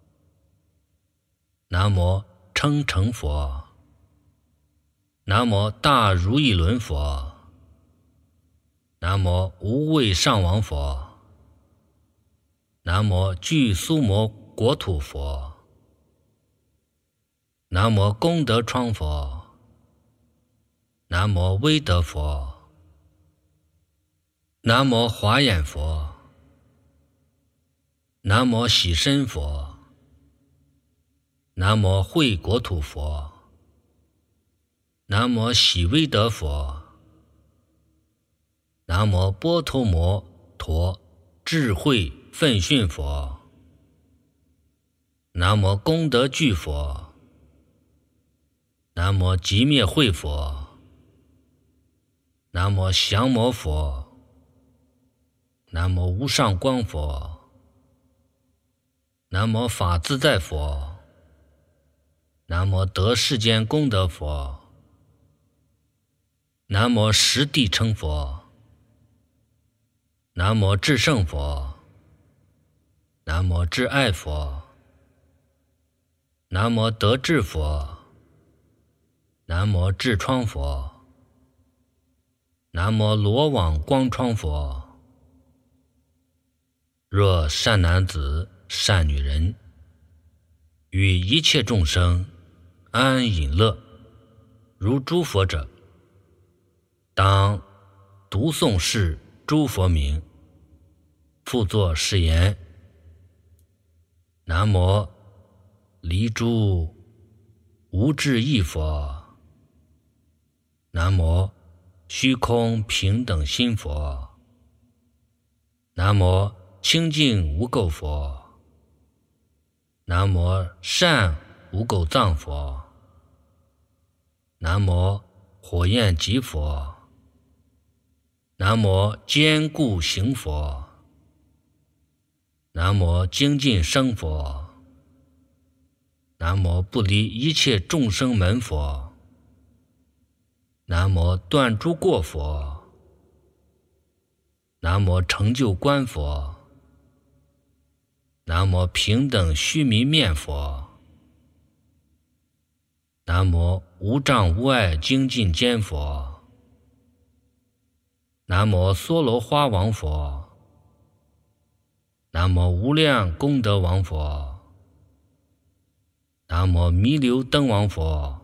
南无称成佛，南无大如意轮佛，南无无畏上王佛，南无具苏摩国土佛，南无功德窗佛，南无威德佛，南无华眼佛，南无喜身佛，南无慧国土佛，南无喜威德佛，南无波头摩陀智慧奋迅佛，南无功德具佛，南无极灭慧佛，南无降魔佛，南无无上光佛，南无法自在佛，南无得世间功德佛，南无十地称佛， 南无至圣佛，南无至爱佛，南无德智佛，南无智窗佛，南无罗网光窗佛。若善男子善女人，与一切众生安安隐乐，如诸佛者，当读诵是诸佛名，复作是言：南无离诸无智义佛，南无虚空平等心佛，南无清净无垢佛，南无善无垢藏佛，南无火焰极佛，南无坚固行佛，南无精进生佛，南无不离一切众生门佛，南无断诸过佛，南无成就观佛，南无平等须弥面佛，南无无障无碍精进坚佛，南无娑罗花王佛，南无无量功德王佛，南无弥留灯王佛，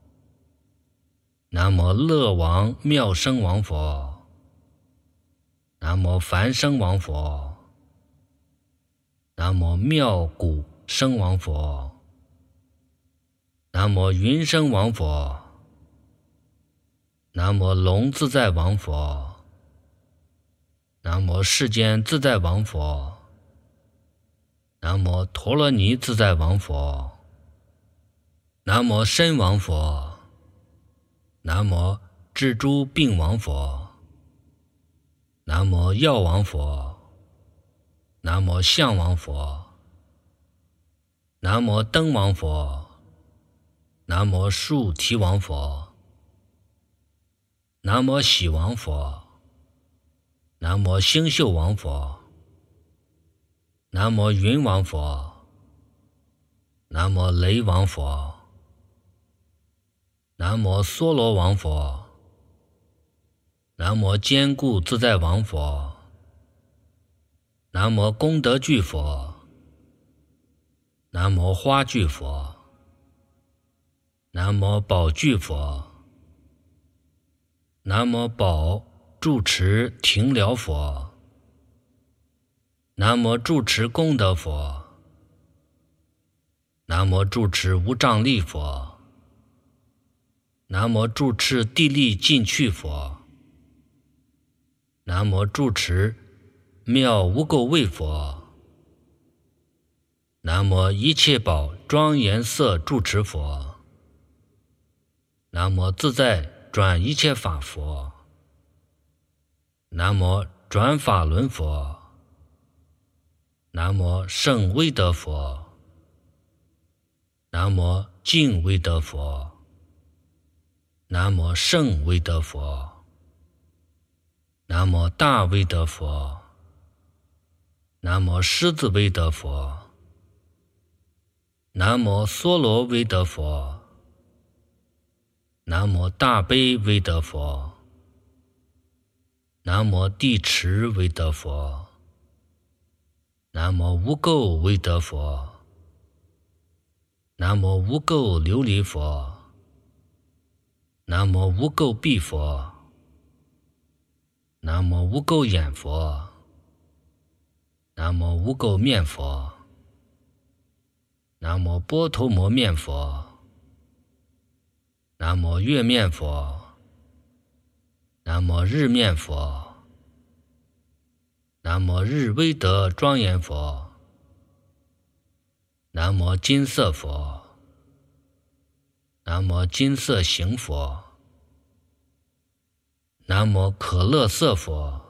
南无乐王妙生王佛，南无梵声王佛，南无妙古生王佛，南无云生王佛，南无龙自在王佛，南无世间自在王佛，南无陀罗尼自在王佛，南无身王佛，南无治诸病王佛，南无药王佛，南无相王佛，南无灯王佛，南无树提王佛，南无喜王佛，南无星宿王佛，南无云王佛，南无雷王佛，南无娑罗王佛，南无坚固自在王佛，南无功德具佛，南无花具佛，南无宝具佛，南无宝住持停疗佛，南无住持功德佛，南无住持无障力佛，南无住持地利进去佛，南无住持妙无垢位佛，南无一切宝庄严色住持佛，南无自在转一切法佛，南无转法轮佛，南无圣威德佛，南无净威德佛，南无圣威德佛，南无大威德佛，南无狮子威德佛，南无娑罗威德佛，南无大悲威德佛，南无地持威德佛，南无无垢威德佛，南无无垢琉璃佛，南无无垢壁佛，南无无垢眼佛，南无无垢面佛，南无波头摩面佛，南无月面佛，南无日面佛，南无日威德庄严佛，南无金色佛，南无金色行佛，南无可乐色佛，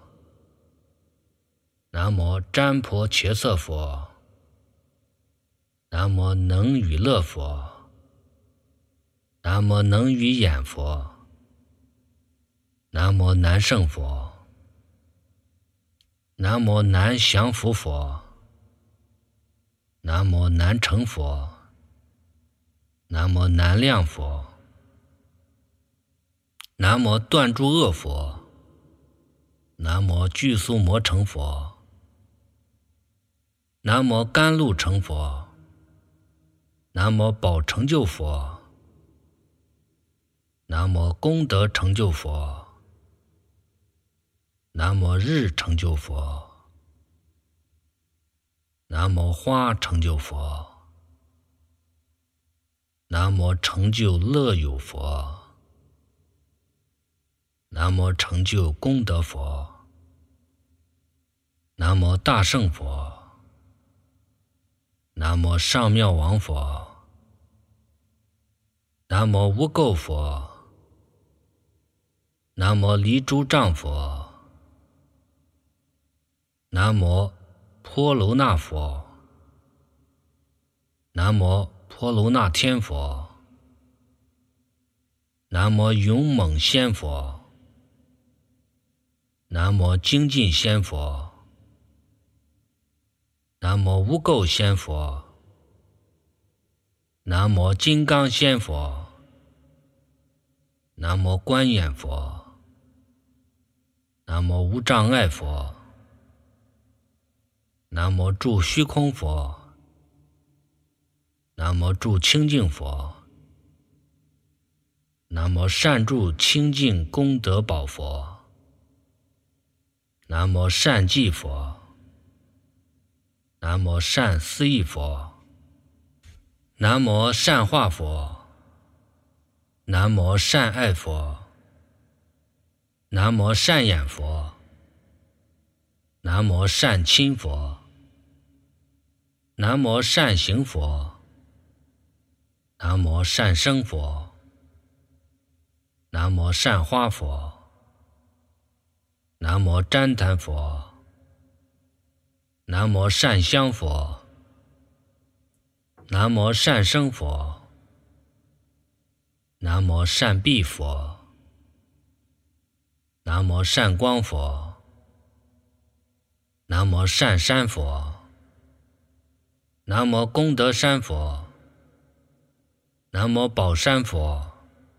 南无占婆切色佛，南无能与乐佛，南无能与眼佛，南无南胜佛， 南无南降伏佛，南无南成佛，南无南量佛，南无断诸恶佛，南无具足魔成佛，南无甘露成佛，南无宝成就佛，南无功德成就佛，南无日成就佛，南无花成就佛，南无成就乐有佛，南无成就功德佛，南无大圣佛，南无上妙王佛，南无无垢佛，南无离诸障佛，南无婆罗那佛，南无婆罗那天佛，南无勇猛仙佛，南无精进仙佛，南无无垢仙佛，南无金刚仙佛，南无观眼佛，南无无障碍佛，南无住虚空佛，南无住清净佛，南无善住清净功德宝佛，南无善济佛，南无善思义佛，南无善化佛，南无善爱佛，南无善眼佛，南无善亲佛，南无善行佛，南无善生佛，南无善花佛，南无旃檀佛，南无善香佛，南无善生佛，南无善臂佛，南无善光佛，南无善山佛，南无功德山佛，南无宝山佛，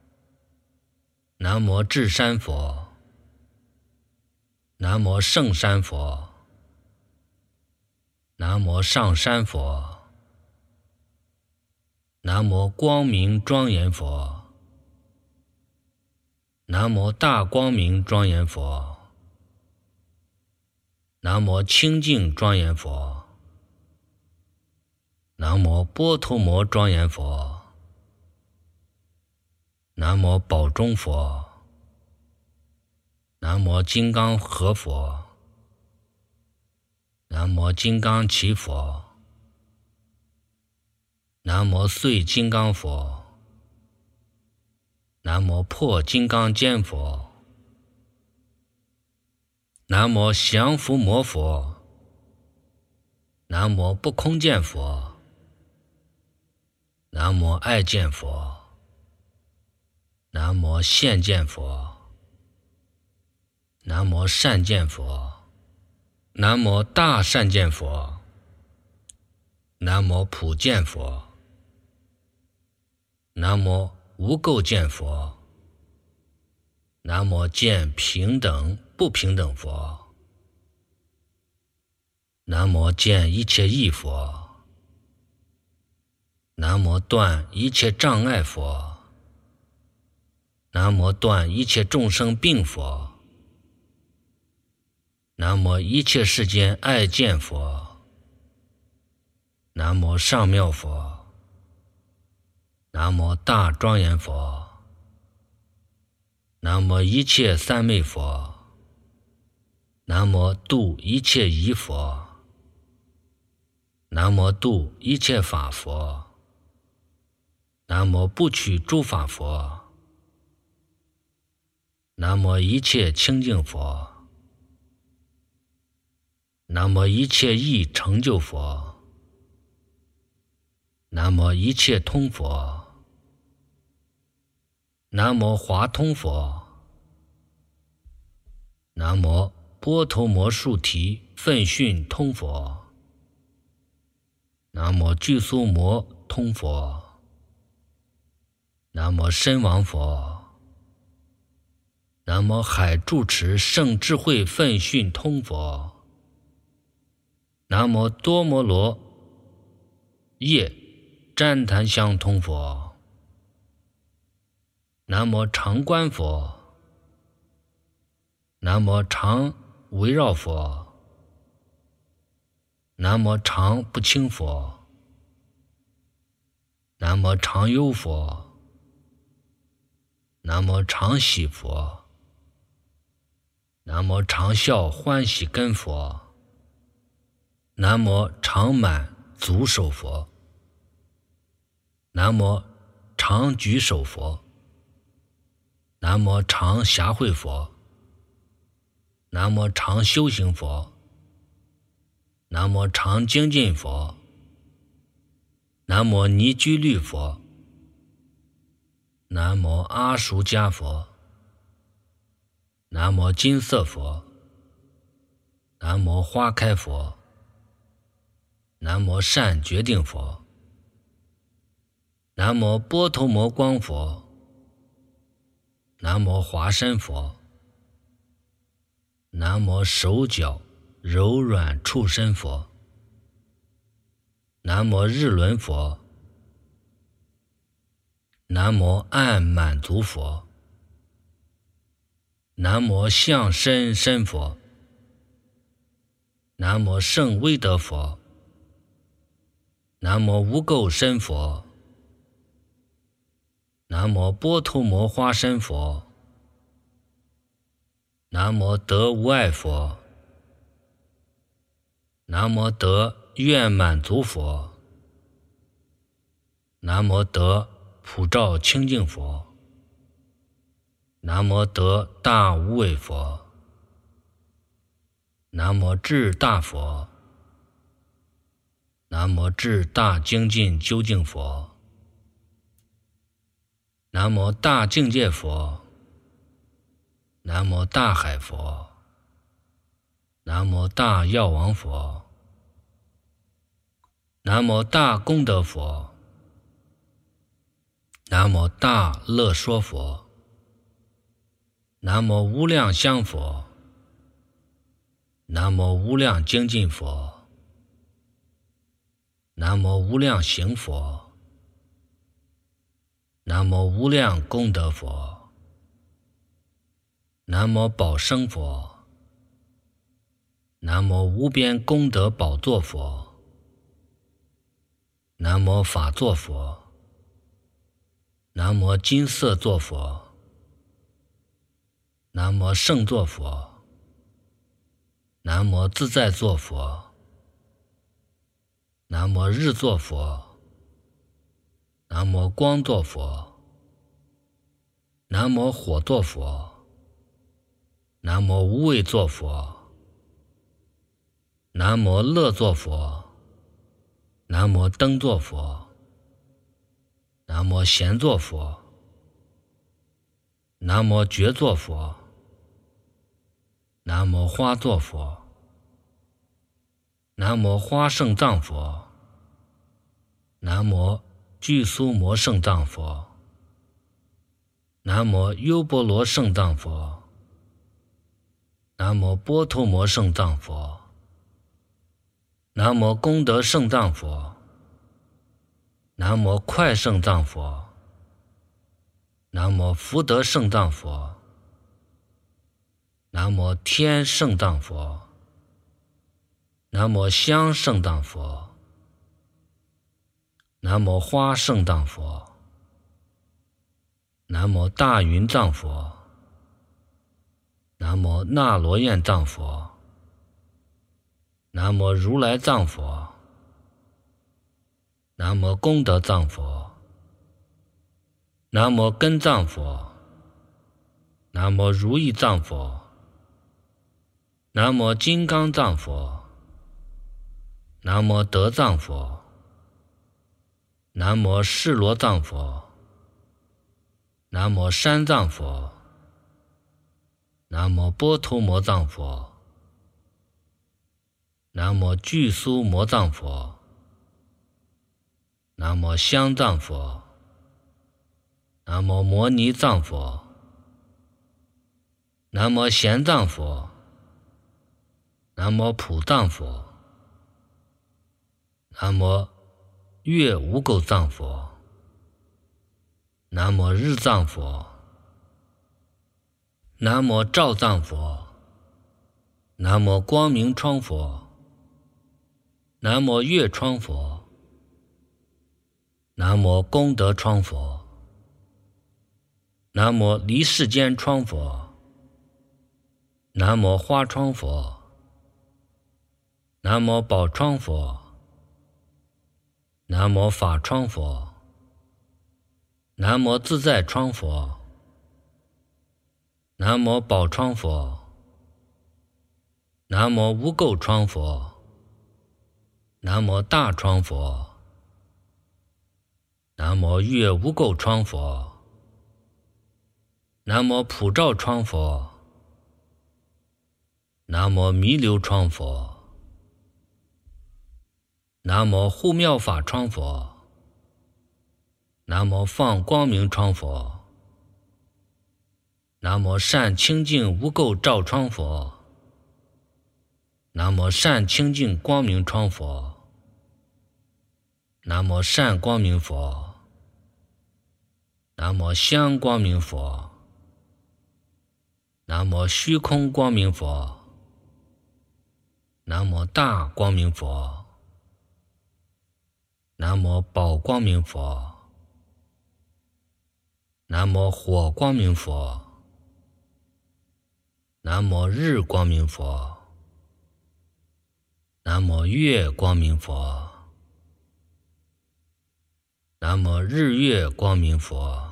南无智山佛，南无圣山佛，南无上山佛，南无光明庄严佛，南无大光明庄严佛，南无清净庄严佛，南无波头摩庄严佛，南无宝中佛，南无金刚合佛，南无金刚齐佛，南无碎金刚佛，南无破金刚坚佛，南无降伏魔佛，南无不空见佛，南无爱见佛，南无现见佛，南无善见佛，南无大善见佛，南无普见佛，南无无垢见佛，南无见平等不平等佛，南无见一切义佛，南无断一切障碍佛，南无断一切众生病佛，南无一切世间爱见佛，南无上妙佛，南无大庄严佛，南无一切三昧佛，南无度一切疑佛，南无度一切法佛，南无不取诸法佛，南无一切清净佛，南无一切义成就佛，南无一切通佛，南无华通佛，南无波头摩树提奋训通佛，南无具苏摩通佛，南无身王佛，南无海住持圣智慧奋训通佛，南无多摩罗叶旃檀香通佛，南无常观佛，南无常围绕佛，南无常不轻佛，南无常忧佛，南无常喜佛，南无常笑欢喜根佛，南无常满足手佛，南无常举手佛，南无常暇会佛，南无常修行佛，南无常精进佛，南无尼居律佛，南无阿熟迦佛，南无金色佛，南无花开佛，南无善决定佛，南无波头摩光佛，南无华山佛，南无手脚柔软触身佛，南无日轮佛，南无暗满足佛，南无相身身佛，南无圣威德佛，南无无垢身佛，南无波头摩花身佛，南无得无碍佛，南无得愿满足佛，南无得普照清净佛，南无得大无畏佛，南无智大佛，南无智大精进究竟佛，南无大境界佛，南无大海佛，南无大药王佛，南无大功德佛，南无大乐说佛，南无无量香佛，南无无量精进佛，南无无量行佛，南无无量功德佛，南无宝生佛，南无无边功德宝座佛，南无法座佛，南无金色座佛，南无圣座佛，南无自在座佛，南无日座佛，南无光座佛，南无火座佛，南无无畏座佛，南无乐座佛，南无灯座佛，南无贤座佛，南无觉座佛，南无花座佛，南无花圣藏佛，南无具苏摩圣藏佛，南无优波罗圣藏佛，南无波头摩圣藏佛，南无功德圣藏佛，南无快圣藏佛，南无福德圣藏佛，南无天圣藏佛，南无香圣藏佛，南无花圣藏佛，南无大云藏佛，南无那罗焰藏佛，南无如来藏佛，南无功德藏佛，南无根藏佛，南无如意藏佛，南无金刚藏佛，南无德藏佛，南无释罗藏佛，南无山藏佛，南无波头摩藏佛， 南无具苏摩藏佛，南无香藏佛，南无摩尼藏佛，南无贤藏佛，南无普藏佛，南无月无垢藏佛，南无日藏佛，南无照藏佛，南无光明窗佛，南无月窗佛，南无功德窗佛，南无离世间窗佛，南无花窗佛，南无宝窗佛，南无法窗佛，南无自在窗佛，南无宝窗佛，南无无垢窗佛，南无大窗佛，南无月无垢窗佛，南无普照窗佛，南无弥留窗佛，南无护妙法窗佛，南无放光明窗佛，南无善清净无垢照窗佛，南无善清净光明窗佛，南无善光明佛，南无香光明佛，南无虚空光明佛，南无大光明佛，南无宝光明佛，南无火光明佛，南无日光明佛，南无月光明佛，南无日月光明佛，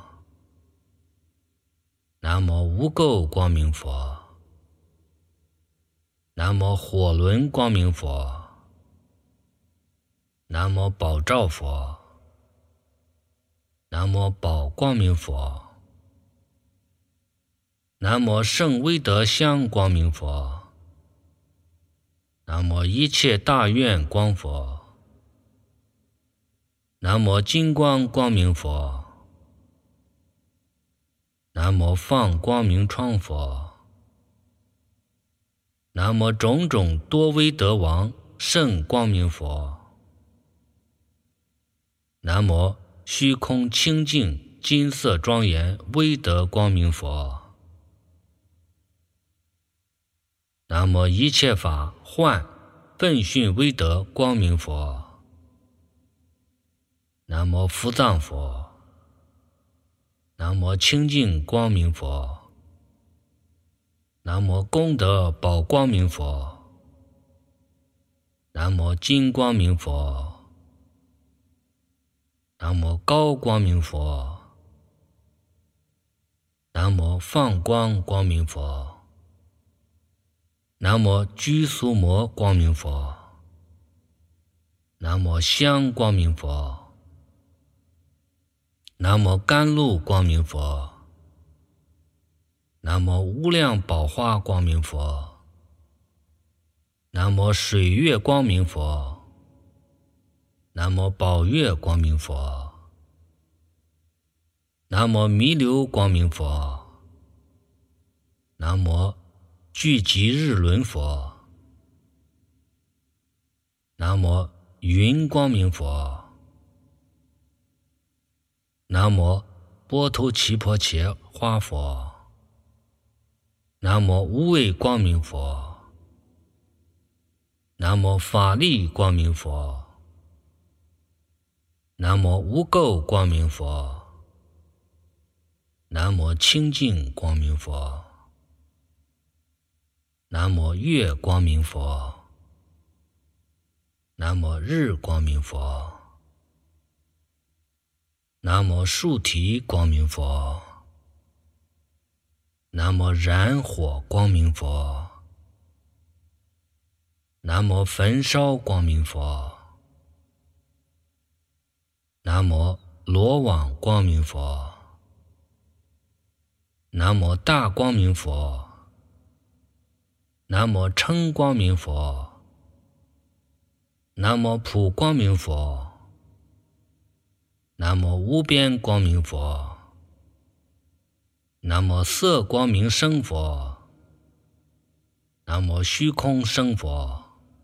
南无无垢光明佛，南无火轮光明佛，南无宝照佛，南无宝光明佛，南无圣威德香光明佛，南无一切大愿光佛，南无金光光明佛，南无放光明窗佛，南无种种多威德王圣光明佛，南无虚空清净金色庄严威德光明佛，南无一切法幻奋训威德光明佛，南无福藏佛，南无清净光明佛，南无功德宝光明佛，南无金光明佛，南无高光明佛，南无放光光明佛，南无居苏摩光明佛，南无香光明佛，南无甘露光明佛，南无无量宝花光明佛，南无水月光明佛，南无宝月光明佛，南无弥留光明佛，南无聚集日轮佛，南无云光明佛，南无波头奇婆伽花佛，南无无畏光明佛，南无法力光明佛，南无无垢光明佛，南无清净光明佛，南无月光明佛，南无日光明佛，南无树提光明佛，南无燃火光明佛，南无焚烧光明佛，南无罗网光明佛，南无大光明佛，南无称光明佛， 南无普光明佛，南无无边光明佛，南无色光明生佛，南无虚空生佛，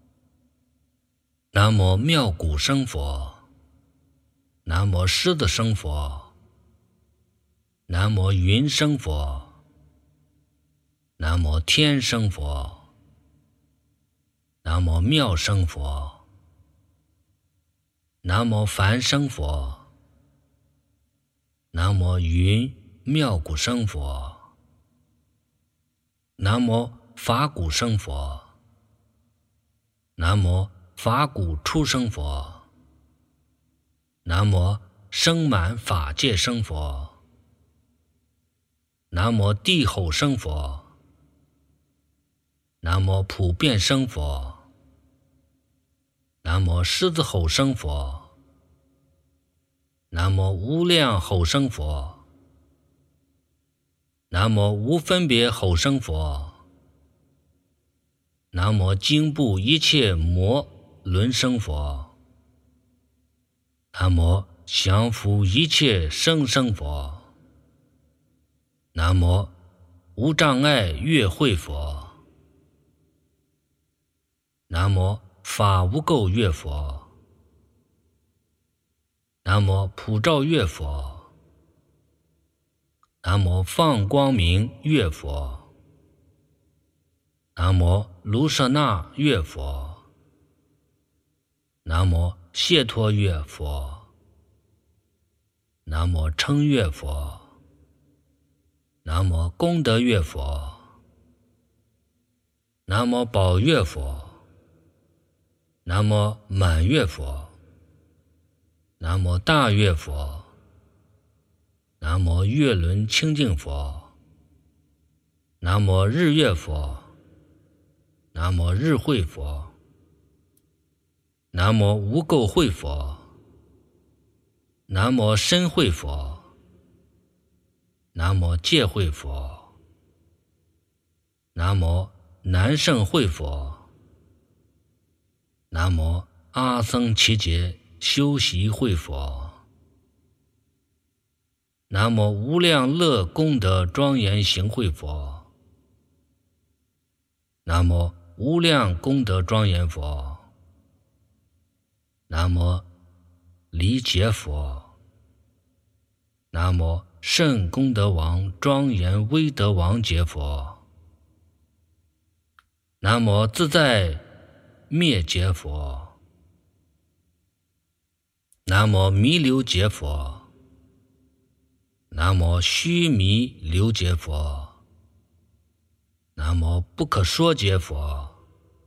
南无妙古生佛，南无狮子生佛，南无云生佛，南无天生佛，南无妙生佛，南无梵生佛，南无云妙古生佛，南无法古生佛，南无法古出生佛，南无生满法界生佛，南无地后生佛，南无普遍生佛，南无狮子吼生佛，南无无量吼生佛，南无无分别吼生佛，南无经部一切魔轮生佛，南无降伏一切生佛，南无无障碍乐会佛，南无法无垢乐佛，南无普照乐佛，南无放光明乐佛，南无卢舍那乐佛，南无谢脱乐佛，南无称乐佛，南无功德乐佛，南无宝乐佛，南无满乐佛，南无大乐佛，南无月轮清净佛，南无日月佛，南无日慧佛，南无无垢慧佛，南无身慧佛，南无戒慧佛，南无南圣慧佛，南无阿僧祇劫修习慧佛，南无无量乐功德庄严行慧佛，南无无量功德庄严佛，南无离劫佛，南无圣功德王庄严威德王劫佛，南无自在灭劫佛，南无弥留劫佛，南无须弥留劫佛，南无不可说劫佛，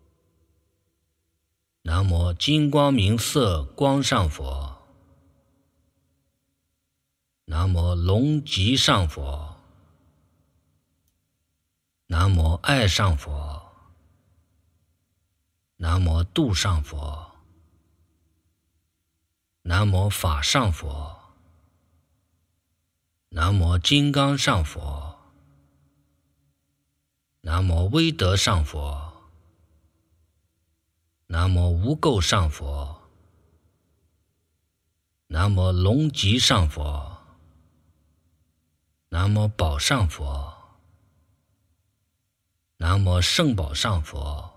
南无金光明色光上佛，南无龙吉上佛，南无爱上佛，南无度上佛，南无法上佛，南无金刚上佛，南无威德上佛，南无无垢上佛，南无龙吉上佛，南无宝上佛，南无圣宝上佛，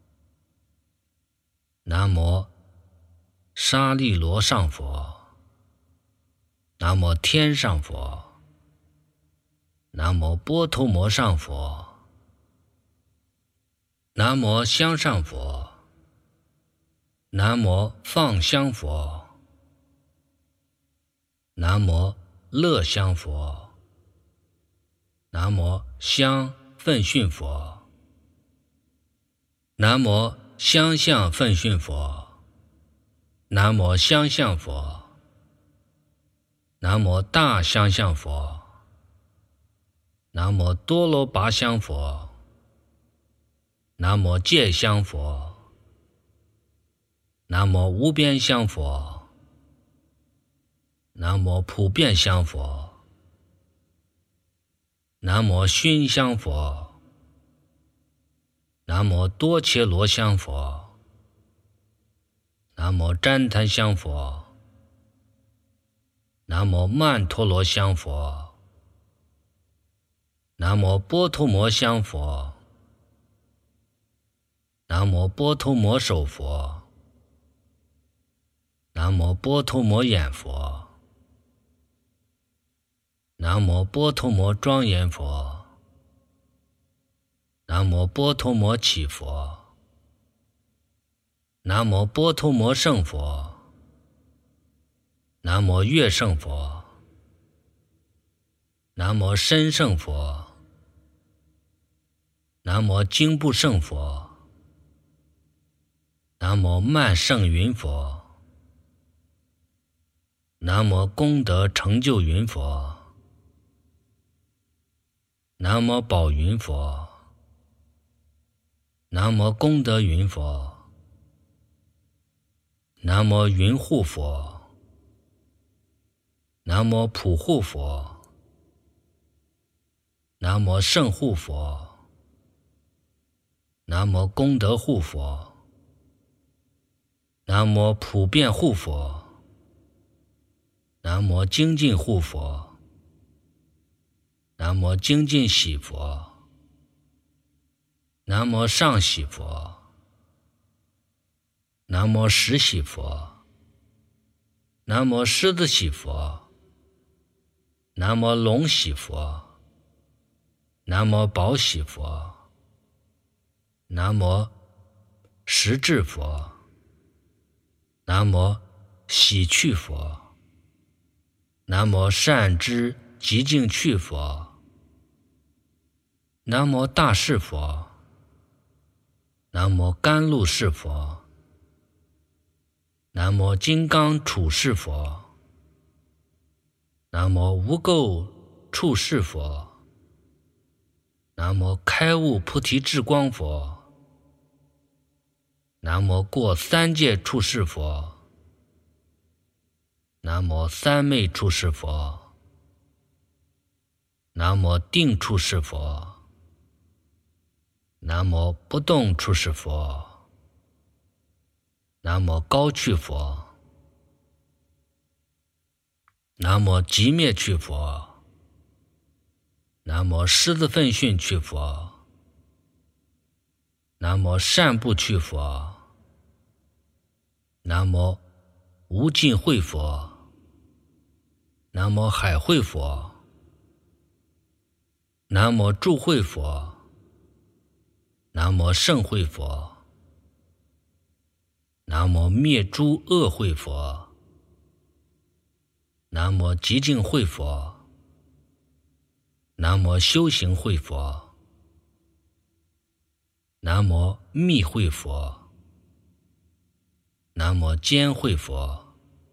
南无沙利罗上佛，南无天上佛，南无波头摩上佛，南无香上佛，南无放香佛，南无乐香佛，南无香奋训佛，南无香相奋训佛，南无香相佛，南无大香相佛，南无多罗跋香佛，南无戒香佛，南无无边香佛，南无普遍香佛，南无熏香佛，南无多伽罗香佛， 南无旃檀香佛，南无曼陀罗香佛，南无波头摩香佛，南无波头摩手佛，南无波头摩眼佛，南无波头摩庄严佛，南无波头摩起佛，南无波头摩胜佛，南无乐胜佛，南无身胜佛，南无经部胜佛，南无曼胜云佛，南无功德成就云佛，南无宝云佛，南无功德云佛，南无云护佛，南无普护佛，南无圣护佛，南无功德护佛，南无普遍护佛，南无精进护佛，南无精进喜佛，南无上喜佛，南无十喜佛，南无狮子喜佛，南无龙喜佛，南无宝喜佛，南无十智佛，南无喜趣佛，南无善知极净趣佛，南无大士佛，南无甘露士佛，南无金刚处士佛，南无无垢处士佛，南无开悟菩提智光佛，南无过三界处士佛，南无三昧处士佛，南无定处士佛，南无不动处士佛，南无高趣佛，南无极灭趣佛，南无狮子奋训趣佛，南无善不趣佛，南无无尽慧佛，南无海会佛，南无助慧佛，南无胜慧佛，南无灭诸恶慧佛，南无极净慧佛，南无修行慧佛，南无密慧佛，南无坚慧佛，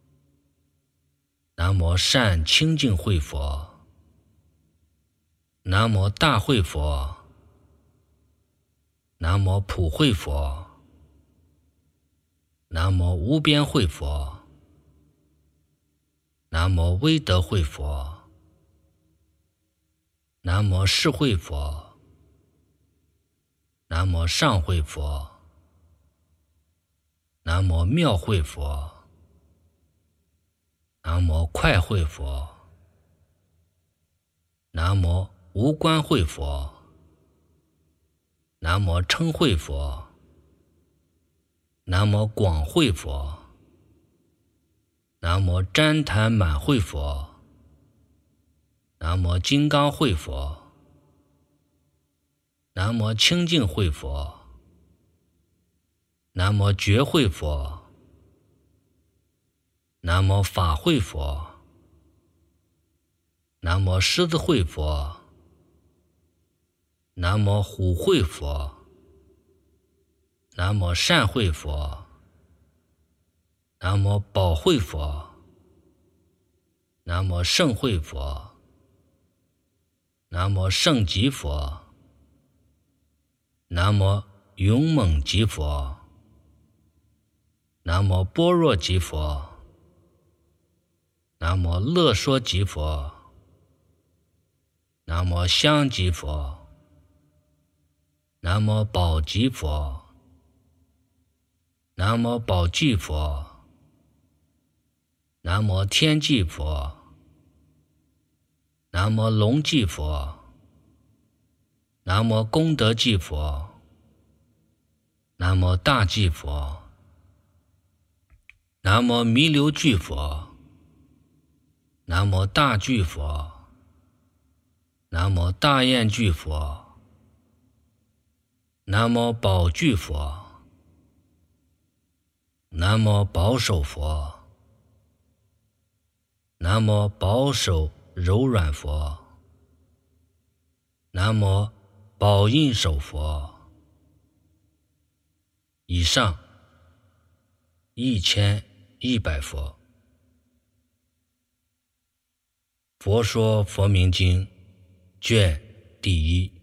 南无善清净慧佛，南无大慧佛，南无普慧佛，南无无边慧佛，南无威德慧佛，南无智慧佛，南无上慧佛，南无妙慧佛，南无快慧佛，南无无关慧佛，南无称慧佛，南无广慧佛，南无旃檀满慧佛，南无金刚慧佛，南无清净慧佛，南无觉慧佛，南无法慧佛，南无狮子慧佛，南无虎慧佛，南无善慧佛，南无宝慧佛，南无圣慧佛，南无圣极佛，南无勇猛极佛，南无般若极佛，南无乐说极佛，南无香极佛，南无宝极佛， 南无宝济佛，南无天济佛，南无龙济佛，南无功德济佛，南无大济佛，南无弥留具佛，南无大具佛，南无大愿具佛，南无宝具佛，南无保守佛，南无保守柔软佛，南无宝印手佛。以上1100佛。佛说佛名经卷第1。